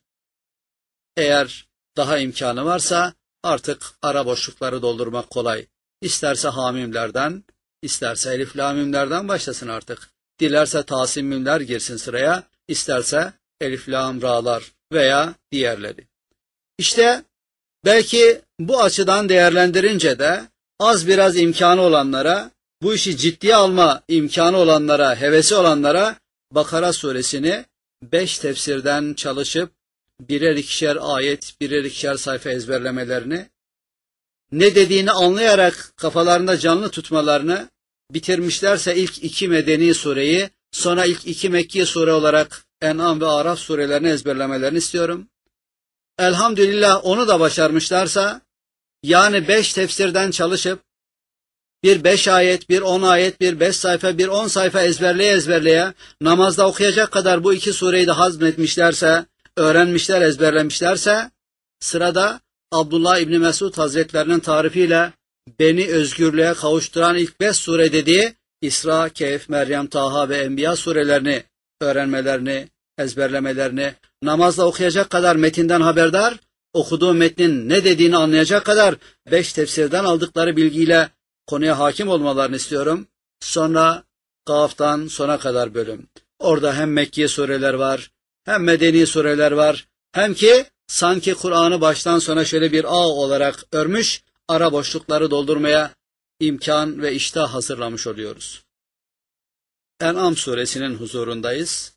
[SPEAKER 1] Eğer daha imkanı varsa artık ara boşlukları doldurmak kolay. İsterse hamimlerden, isterse elif lamimlerden başlasın artık. Dilerse tasimmimler girsin sıraya, isterse elif lam ra'lar veya diğerleri. İşte belki bu açıdan değerlendirince de az biraz imkanı olanlara, bu işi ciddiye alma imkanı olanlara, hevesi olanlara Bakara suresini beş tefsirden çalışıp birer ikişer ayet, birer ikişer sayfa ezberlemelerini, ne dediğini anlayarak kafalarında canlı tutmalarını, bitirmişlerse ilk iki Medeni sureyi, sonra ilk iki Mekki sure olarak En'am ve Araf surelerini ezberlemelerini istiyorum. Elhamdülillah onu da başarmışlarsa, yani beş tefsirden çalışıp, bir beş ayet, bir on ayet, bir beş sayfa, bir on sayfa ezberleye ezberleye, namazda okuyacak kadar bu iki sureyi de hazmetmişlerse, öğrenmişler, ezberlemişlerse, sırada Abdullah İbni Mesud Hazretlerinin tarifiyle beni özgürlüğe kavuşturan ilk beş sure dediği İsra, Kehf, Meryem, Taha ve Enbiya surelerini öğrenmelerini, ezberlemelerini, namazda okuyacak kadar metinden haberdar, okuduğu metnin ne dediğini anlayacak kadar beş tefsirden aldıkları bilgiyle konuya hakim olmalarını istiyorum. Sonra Kaf'tan sona kadar bölüm. Orada hem Mekki sureler var, hem Medeni sureler var, hem ki sanki Kur'an'ı baştan sona şöyle bir ağ olarak örmüş, ara boşlukları doldurmaya imkan ve iştah hazırlamış oluyoruz. En'am suresinin huzurundayız.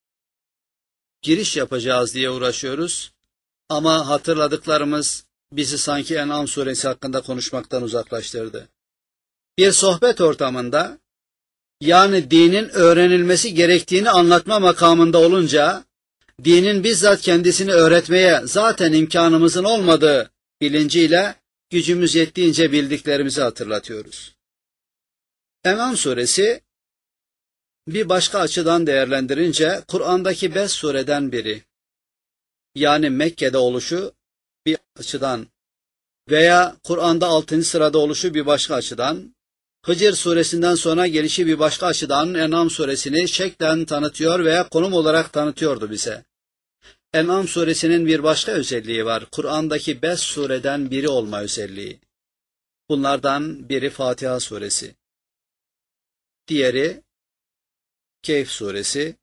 [SPEAKER 1] Giriş yapacağız diye uğraşıyoruz. Ama hatırladıklarımız bizi sanki En'am suresi hakkında konuşmaktan uzaklaştırdı. Bir sohbet ortamında, yani dinin öğrenilmesi gerektiğini anlatma makamında olunca, dinin bizzat kendisini öğretmeye zaten imkanımızın olmadığı bilinciyle gücümüz yettiğince bildiklerimizi hatırlatıyoruz. En'am suresi bir başka açıdan değerlendirince Kur'an'daki beş sureden biri. Yani Mekke'de oluşu bir açıdan veya Kur'an'da altıncı sırada oluşu bir başka açıdan, Hicr suresinden sonra gelişi bir başka açıdan En'am suresini şeklen tanıtıyor veya konum olarak tanıtıyordu bize. En'am suresinin bir başka özelliği var. Kur'an'daki beş sureden biri olma özelliği. Bunlardan biri Fatiha suresi. Diğeri Kehf suresi.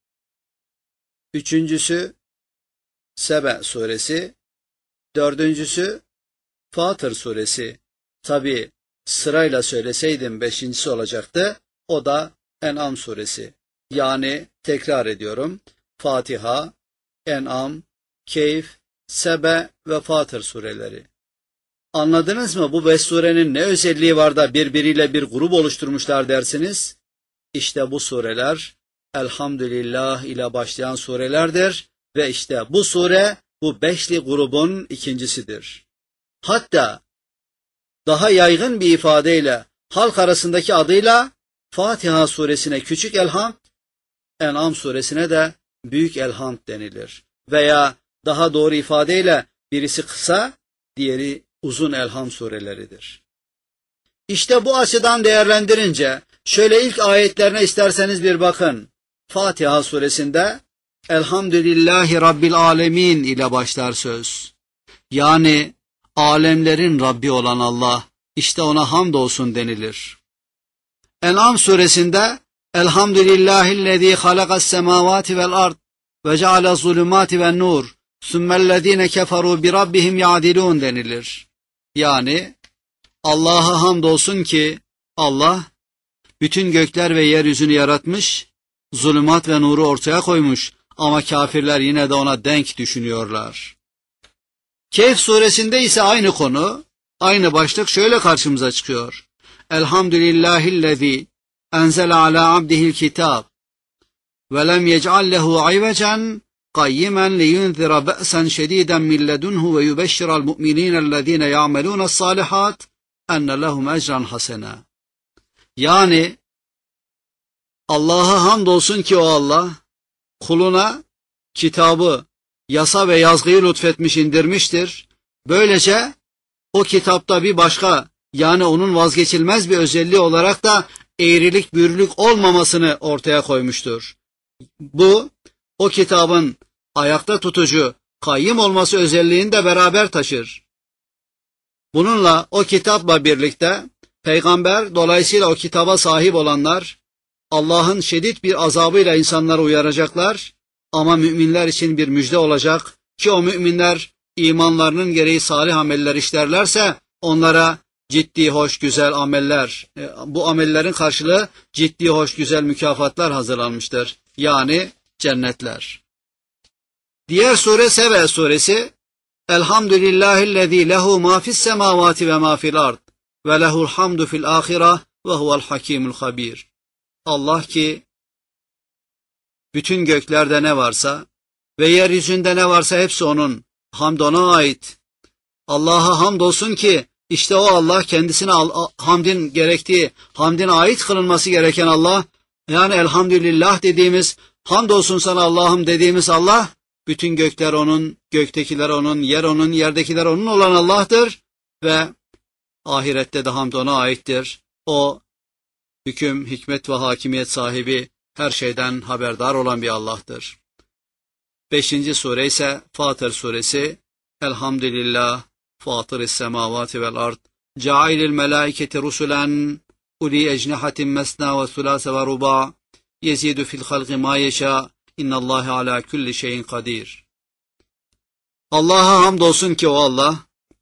[SPEAKER 1] Üçüncüsü Sebe suresi. Dördüncüsü Fatır suresi. Tabi sırayla söyleseydim beşincisi olacaktı. O da En'am suresi. Yani tekrar ediyorum. Fatiha, En'am, Kehf, Sebe ve Fatır sureleri. Anladınız mı bu beş surenin ne özelliği var da birbiriyle bir grup oluşturmuşlar dersiniz? İşte bu sureler Elhamdülillah ile başlayan surelerdir ve işte bu sure bu beşli grubun ikincisidir. Hatta daha yaygın bir ifadeyle halk arasındaki adıyla Fatiha suresine küçük elhamd, En'am suresine de büyük elhamd denilir. Veya daha doğru ifadeyle birisi kısa, diğeri uzun elhamd sureleridir. İşte bu açıdan değerlendirince şöyle ilk ayetlerine isterseniz bir bakın. Fatiha suresinde Elhamdülillahi Rabbil Alemin ile başlar söz. Yani alemlerin Rabbi olan Allah, işte ona hamdolsun denilir. En'am suresinde Elhamdülillahillezî halakas semâvâti vel ard ve ceale zulümâti ven nur sümmellezîne keferû bi rabbihim ya'dilûn denilir. Yani Allah'a hamdolsun ki Allah bütün gökler ve yeryüzünü yaratmış, zulümat ve nuru ortaya koymuş ama kafirler yine de ona denk düşünüyorlar. Kehf suresinde ise aynı konu, aynı başlık şöyle karşımıza çıkıyor. Elhamdülillahillezî enzele ala abdihil kitab ve lem yec'al lehu ivecen qayyimen liyunzira ba'sen şediden min ledunhu ve yubeşşiral mu'minînellezîne ya'melûnes sâlihat enne lehum ecran hasena. Yani Allah'a hamdolsun ki o Allah kuluna kitabı, yasa ve yazgıyı lütfetmiş, indirmiştir. Böylece o kitapta bir başka, yani onun vazgeçilmez bir özelliği olarak da eğrilik büğrülük olmamasını ortaya koymuştur. Bu, o kitabın ayakta tutucu, kayyım olması özelliğini de beraber taşır. Bununla, o kitapla birlikte peygamber, dolayısıyla o kitaba sahip olanlar Allah'ın şiddet bir azabıyla insanları uyaracaklar ama müminler için bir müjde olacak ki o müminler imanlarının gereği salih ameller işlerlerse onlara ciddi, hoş, güzel ameller, bu amellerin karşılığı ciddi, hoş, güzel mükafatlar hazırlanmıştır. Yani cennetler. Diğer sure Sebe suresi. Elhamdülillahillezî lehu ma fis semavati ve ma fil ard ve lehul hamdu fil ahire ve huvel hakîmul habîr. Allah ki bütün göklerde ne varsa ve yeryüzünde ne varsa hepsi onun. Hamd ona ait. Allah'a hamdolsun ki işte o Allah, kendisine hamdin gerektiği, hamdin ait kılınması gereken Allah, yani elhamdülillah dediğimiz, hamdolsun sana Allah'ım dediğimiz Allah, bütün gökler onun, göktekiler onun, yer onun, yerdekiler onun olan Allah'tır ve ahirette de hamd ona aittir. O hüküm, hikmet ve hakimiyet sahibi, her şeyden haberdar olan bir Allah'tır. Beşinci sure ise Fatır suresi. Elhamdülillah, Fatır-ı semavati vel ard, cailil melaiketi rusulen, uli ecnihatin mesna ve sulase ve ruba, yezidu fil halqi ma yeşâ, innallâhe alâ külli şeyin kadir. Allah'a hamdolsun ki o Allah,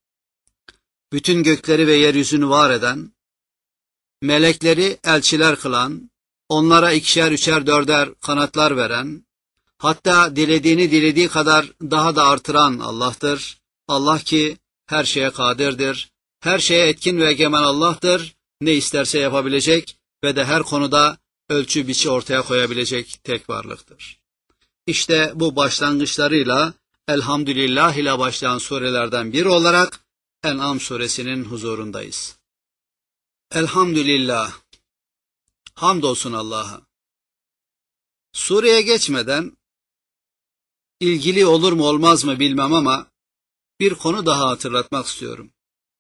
[SPEAKER 1] bütün gökleri ve yeryüzünü var eden, melekleri elçiler kılan, onlara ikişer, üçer, dörder kanatlar veren, hatta dilediğini dilediği kadar daha da artıran Allah'tır. Allah ki her şeye kadirdir, her şeye etkin ve egemen Allah'tır, ne isterse yapabilecek ve de her konuda ölçü biçi ortaya koyabilecek tek varlıktır. İşte bu başlangıçlarıyla Elhamdülillah ile başlayan surelerden biri olarak En'am suresinin huzurundayız. Elhamdülillah, hamdolsun Allah'a. Sureye geçmeden ilgili olur mu olmaz mı bilmem ama bir konu daha hatırlatmak istiyorum.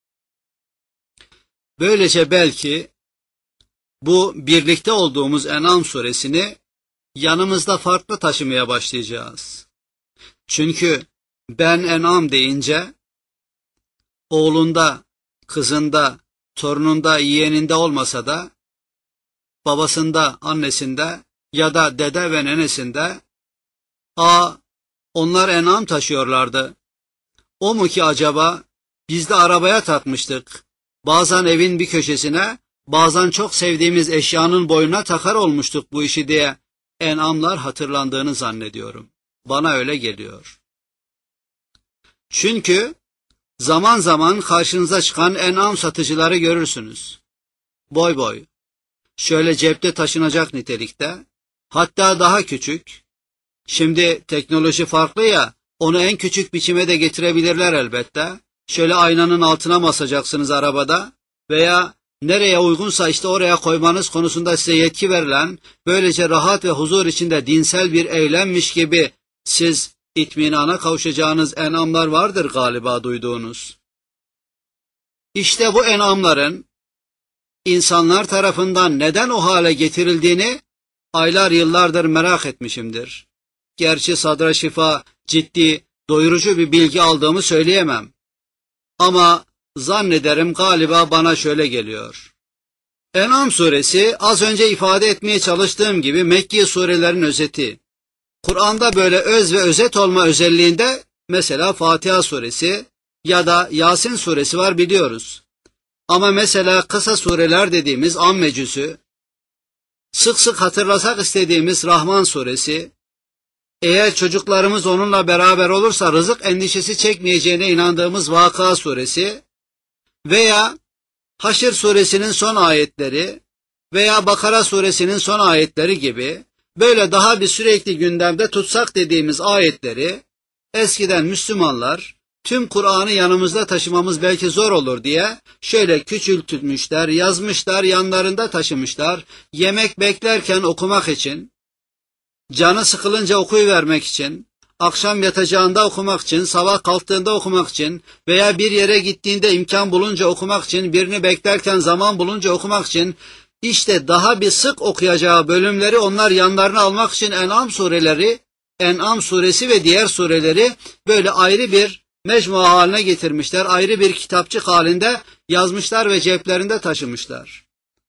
[SPEAKER 1] Böylece belki bu birlikte olduğumuz En'am suresini yanımızda farklı taşımaya başlayacağız. Çünkü ben En'am deyince oğlunda, kızında, torununda, yeğeninde olmasa da babasında, annesinde ya da dede ve nenesinde, aa onlar En'am taşıyorlardı. O mu ki acaba? Biz de arabaya takmıştık. Bazen evin bir köşesine, bazen çok sevdiğimiz eşyanın boynuna takar olmuştuk bu işi diye En'amlar hatırlandığını zannediyorum. Bana öyle geliyor. Çünkü zaman zaman karşınıza çıkan En'am satıcıları görürsünüz. Boy boy, şöyle cepte taşınacak nitelikte, hatta daha küçük. Şimdi teknoloji farklı ya, onu en küçük biçime de getirebilirler elbette. Şöyle aynanın altına basacaksınız arabada veya nereye uygunsa işte oraya koymanız konusunda size yetki verilen, böylece rahat ve huzur içinde dinsel bir eylemmiş gibi siz itminana kavuşacağınız en'amlar vardır galiba duyduğunuz. İşte bu en'amların insanlar tarafından neden o hale getirildiğini aylar yıllardır merak etmişimdir. Gerçi sadra şifa, ciddi, doyurucu bir bilgi aldığımı söyleyemem. Ama zannederim galiba bana şöyle geliyor. En'am suresi az önce ifade etmeye çalıştığım gibi Mekki surelerin özeti. Kur'an'da böyle öz ve özet olma özelliğinde mesela Fatiha suresi ya da Yasin suresi var biliyoruz. Ama mesela kısa sureler dediğimiz Amme cüzü, sık sık hatırlasak istediğimiz Rahman suresi, eğer çocuklarımız onunla beraber olursa rızık endişesi çekmeyeceğine inandığımız Vakıa suresi veya Haşr suresinin son ayetleri veya Bakara suresinin son ayetleri gibi böyle daha bir sürekli gündemde tutsak dediğimiz ayetleri eskiden Müslümanlar tüm Kur'an'ı yanımızda taşımamız belki zor olur diye şöyle küçültmüşler, yazmışlar, yanlarında taşımışlar, yemek beklerken okumak için, canı sıkılınca okuyuvermek için, akşam yatacağında okumak için, sabah kalktığında okumak için veya bir yere gittiğinde imkan bulunca okumak için, birini beklerken zaman bulunca okumak için, işte daha bir sık okuyacağı bölümleri onlar yanlarına almak için En'am sureleri, En'am suresi ve diğer sureleri böyle ayrı bir mecmua haline getirmişler, ayrı bir kitapçık halinde yazmışlar ve ceplerinde taşımışlar.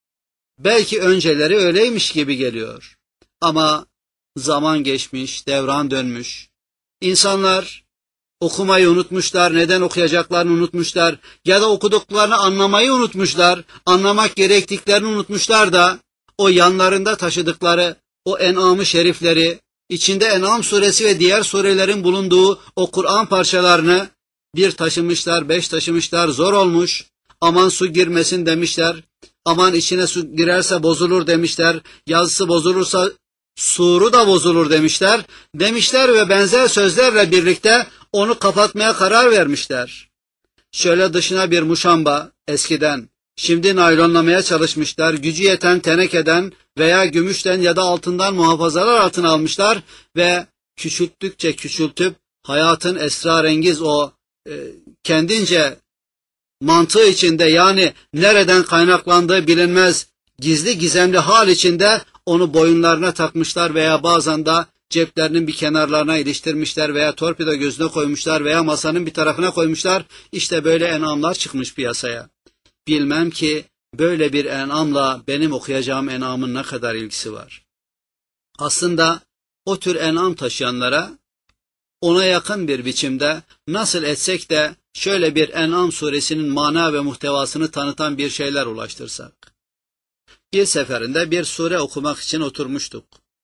[SPEAKER 1] Belki önceleri öyleymiş gibi geliyor. Ama zaman geçmiş, devran dönmüş. İnsanlar okumayı unutmuşlar, neden okuyacaklarını unutmuşlar ya da okuduklarını anlamayı unutmuşlar, anlamak gerektiklerini unutmuşlar da o yanlarında taşıdıkları o En'am-ı şerifleri, içinde En'am suresi ve diğer surelerin bulunduğu o Kur'an parçalarını bir taşımışlar, beş taşımışlar, zor olmuş, aman su girmesin demişler, aman içine su girerse bozulur demişler, yazısı bozulursa suru da bozulur demişler, demişler ve benzer sözlerle birlikte onu kapatmaya karar vermişler. Şöyle dışına bir muşamba eskiden, şimdi naylonlamaya çalışmışlar, gücü yeten tenekeden veya gümüşten ya da altından muhafazalar altına almışlar ve küçülttükçe küçültüp hayatın esrarengiz o e, kendince mantığı içinde, yani nereden kaynaklandığı bilinmez gizli gizemli hal içinde onu boyunlarına takmışlar veya bazen de ceplerinin bir kenarlarına iliştirmişler veya torpido gözüne koymuşlar veya masanın bir tarafına koymuşlar. İşte böyle en'amlar çıkmış piyasaya. Bilmem ki böyle bir en'amla benim okuyacağım en'amın ne kadar ilgisi var. Aslında o tür en'am taşıyanlara ona yakın bir biçimde nasıl etsek de şöyle bir En'am suresinin mana ve muhtevasını tanıtan bir şeyler ulaştırsak. Bir seferinde bir sure okumak için oturmuştuk.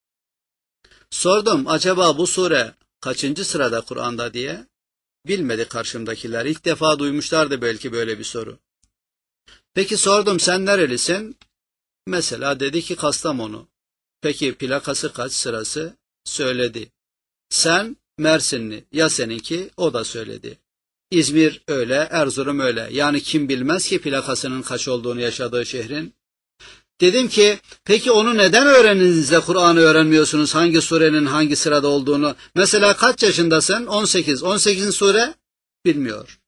[SPEAKER 1] Sordum, acaba bu sure kaçıncı sırada Kur'an'da diye. Bilmedi karşımdakiler. İlk defa duymuşlardı belki böyle bir soru. Peki sordum, sen nerelisin? Mesela dedi ki Kastamonu. Peki plakası kaç, sırası? Söyledi. Sen Mersinli. Ya seninki? O da söyledi. İzmir öyle, Erzurum öyle. Yani kim bilmez ki plakasının kaç olduğunu yaşadığı şehrin? Dedim ki, peki onu neden öğrendiniz de Kur'an'ı öğrenmiyorsunuz? Hangi surenin hangi sırada olduğunu? Mesela kaç yaşındasın? on sekiz. on sekizinci sure? Bilmiyor.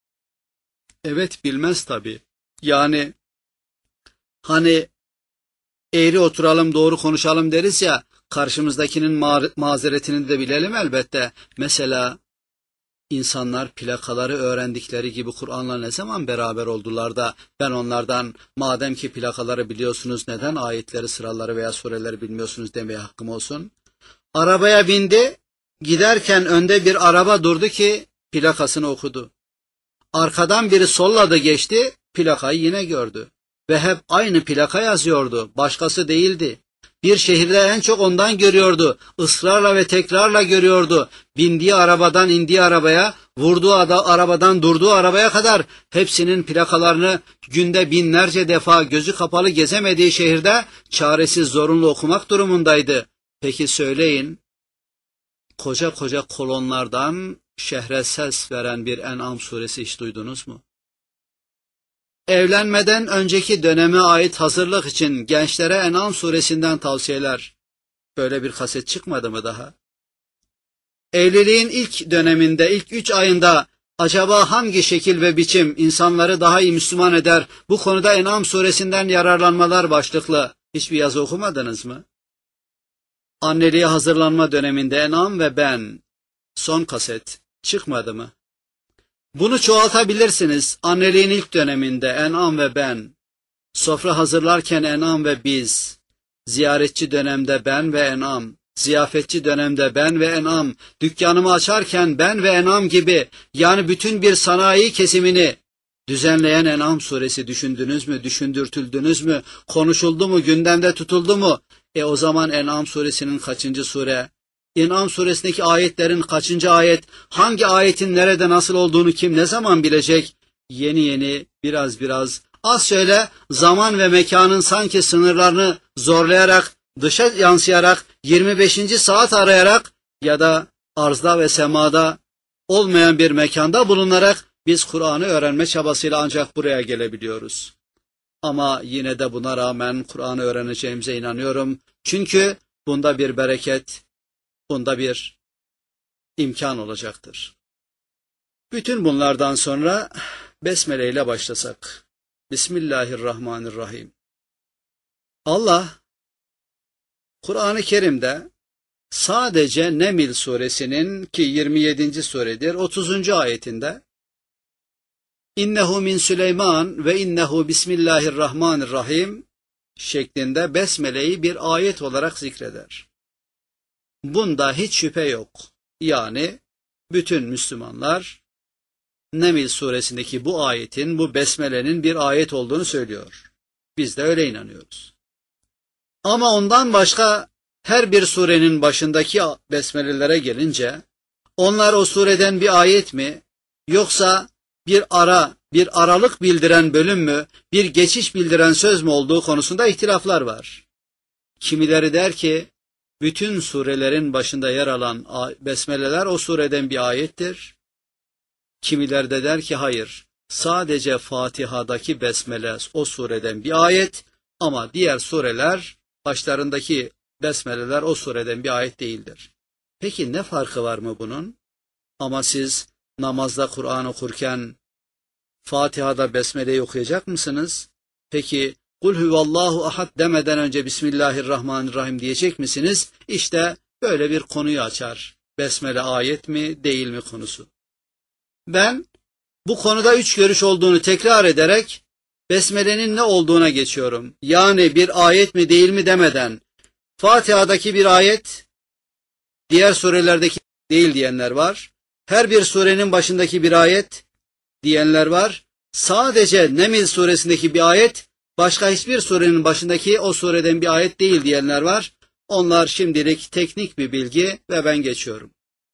[SPEAKER 1] Evet, bilmez tabii. Yani hani eğri oturalım, doğru konuşalım deriz ya, karşımızdakinin ma mazeretini de bilelim elbette. Mesela İnsanlar plakaları öğrendikleri gibi Kur'an'la ne zaman beraber oldular da ben onlardan madem ki plakaları biliyorsunuz neden ayetleri, sıraları veya sureleri bilmiyorsunuz demeye hakkım olsun. Arabaya bindi, giderken önde bir araba durdu ki plakasını okudu. Arkadan biri solladı geçti, plakayı yine gördü. Ve hep aynı plaka yazıyordu, başkası değildi. Bir şehirde en çok ondan görüyordu. Israrla ve tekrarla görüyordu. Bindiği arabadan indiği arabaya, vurduğu arabadan durduğu arabaya kadar hepsinin plakalarını günde binlerce defa gözü kapalı gezemediği şehirde çaresiz zorunlu okumak durumundaydı. Peki söyleyin, koca koca kolonlardan şehre ses veren bir En'am suresi hiç duydunuz mu? Evlenmeden önceki döneme ait hazırlık için gençlere En'am suresinden tavsiyeler. Böyle bir kaset çıkmadı mı daha? Evliliğin ilk döneminde, ilk üç ayında acaba hangi şekil ve biçim insanları daha iyi Müslüman eder? Bu konuda En'am suresinden yararlanmalar başlıklı hiçbir yazı okumadınız mı? Anneliğe hazırlanma döneminde En'am ve ben, son kaset çıkmadı mı? Bunu çoğaltabilirsiniz. Anneliğin ilk döneminde En'am ve ben, sofra hazırlarken En'am ve biz, ziyaretçi dönemde ben ve En'am, ziyafetçi dönemde ben ve En'am, dükkanımı açarken ben ve En'am gibi, yani bütün bir sanayi kesimini düzenleyen En'am suresi düşündünüz mü, düşündürtüldünüz mü, konuşuldu mu, gündemde tutuldu mu? E o zaman En'am suresinin kaçıncı sure? En'am suresindeki ayetlerin kaçıncı ayet? Hangi ayetin nerede nasıl olduğunu kim ne zaman bilecek? Yeni yeni, biraz biraz, az şöyle zaman ve mekanın sanki sınırlarını zorlayarak, dışa yansıyarak, yirmi beşinci saat arayarak ya da arzda ve semada olmayan bir mekanda bulunarak biz Kur'an'ı öğrenme çabasıyla ancak buraya gelebiliyoruz. Ama yine de buna rağmen Kur'an'ı öğreneceğimize inanıyorum. Çünkü bunda bir bereket, bunda bir imkan olacaktır. Bütün bunlardan sonra Besmele ile başlasak. Bismillahirrahmanirrahim. Allah Kur'an-ı Kerim'de sadece Neml suresinin ki yirmi yedinci suredir otuzuncu ayetinde İnnehu min Süleyman ve innehu bismillahirrahmanirrahim şeklinde Besmele'yi bir ayet olarak zikreder. Bunda hiç şüphe yok. Yani bütün Müslümanlar Neml suresindeki bu ayetin, bu Besmele'nin bir ayet olduğunu söylüyor. Biz de öyle inanıyoruz. Ama ondan başka her bir surenin başındaki besmelelere gelince, onlar o sureden bir ayet mi, yoksa bir ara, bir aralık bildiren bölüm mü, bir geçiş bildiren söz mü olduğu konusunda ihtilaflar var. Kimileri der ki, bütün surelerin başında yer alan besmeleler o sureden bir ayettir. Kimileri de der ki hayır, sadece Fatiha'daki besmele o sureden bir ayet ama diğer sureler, başlarındaki besmeleler o sureden bir ayet değildir. Peki ne farkı var mı bunun? Ama siz namazda Kur'an okurken Fatiha'da besmeleyi okuyacak mısınız? Peki Kul huvallahu ahad demeden önce Bismillahirrahmanirrahim diyecek misiniz? İşte böyle bir konuyu açar. Besmele ayet mi değil mi konusu. Ben bu konuda üç görüş olduğunu tekrar ederek Besmele'nin ne olduğuna geçiyorum. Yani bir ayet mi değil mi demeden Fatiha'daki bir ayet, diğer surelerdeki değil diyenler var. Her bir surenin başındaki bir ayet diyenler var. Sadece Neml suresindeki bir ayet, başka hiçbir surenin başındaki o sureden bir ayet değil diyenler var. Onlar şimdilik teknik bir bilgi ve ben geçiyorum.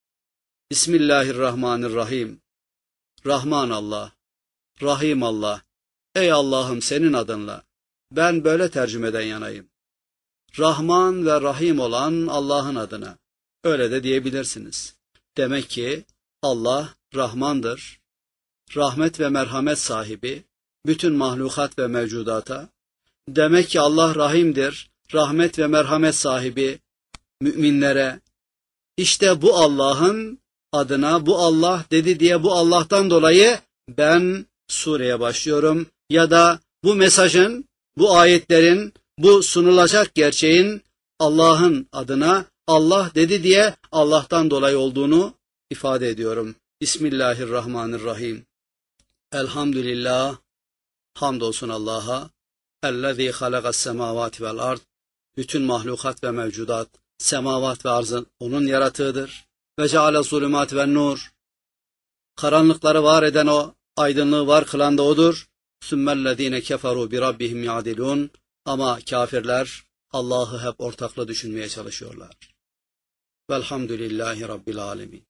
[SPEAKER 1] Bismillahirrahmanirrahim. Rahman Allah, Rahim Allah. Ey Allah'ım senin adınla. Ben böyle tercümeden yanayım. Rahman ve Rahim olan Allah'ın adına. Öyle de diyebilirsiniz. Demek ki Allah Rahmandır. Rahmet ve merhamet sahibi. Bütün mahlukat ve mevcudata. Demek ki Allah Rahim'dir. Rahmet ve merhamet sahibi müminlere. İşte bu Allah'ın adına bu Allah dedi diye bu Allah'tan dolayı ben sureye başlıyorum. Ya da bu mesajın, bu ayetlerin, bu sunulacak gerçeğin Allah'ın adına Allah dedi diye Allah'tan dolayı olduğunu ifade ediyorum. Bismillahirrahmanirrahim. Elhamdülillah. Hamdolsun Allah'a. Ellezî halakas semâvâti vel ard. Bütün mahlukat ve mevcudat, semavat ve arzın onun yaratığıdır. Ve ceale zulümat ve nur. Karanlıkları var eden o, aydınlığı var kılan da odur. Sümmellezîne keferû bi rabbihim ya'dilûn. Ama kafirler Allah'ı hep ortakla düşünmeye çalışıyorlar. Velhamdülillahi Rabbil alemin.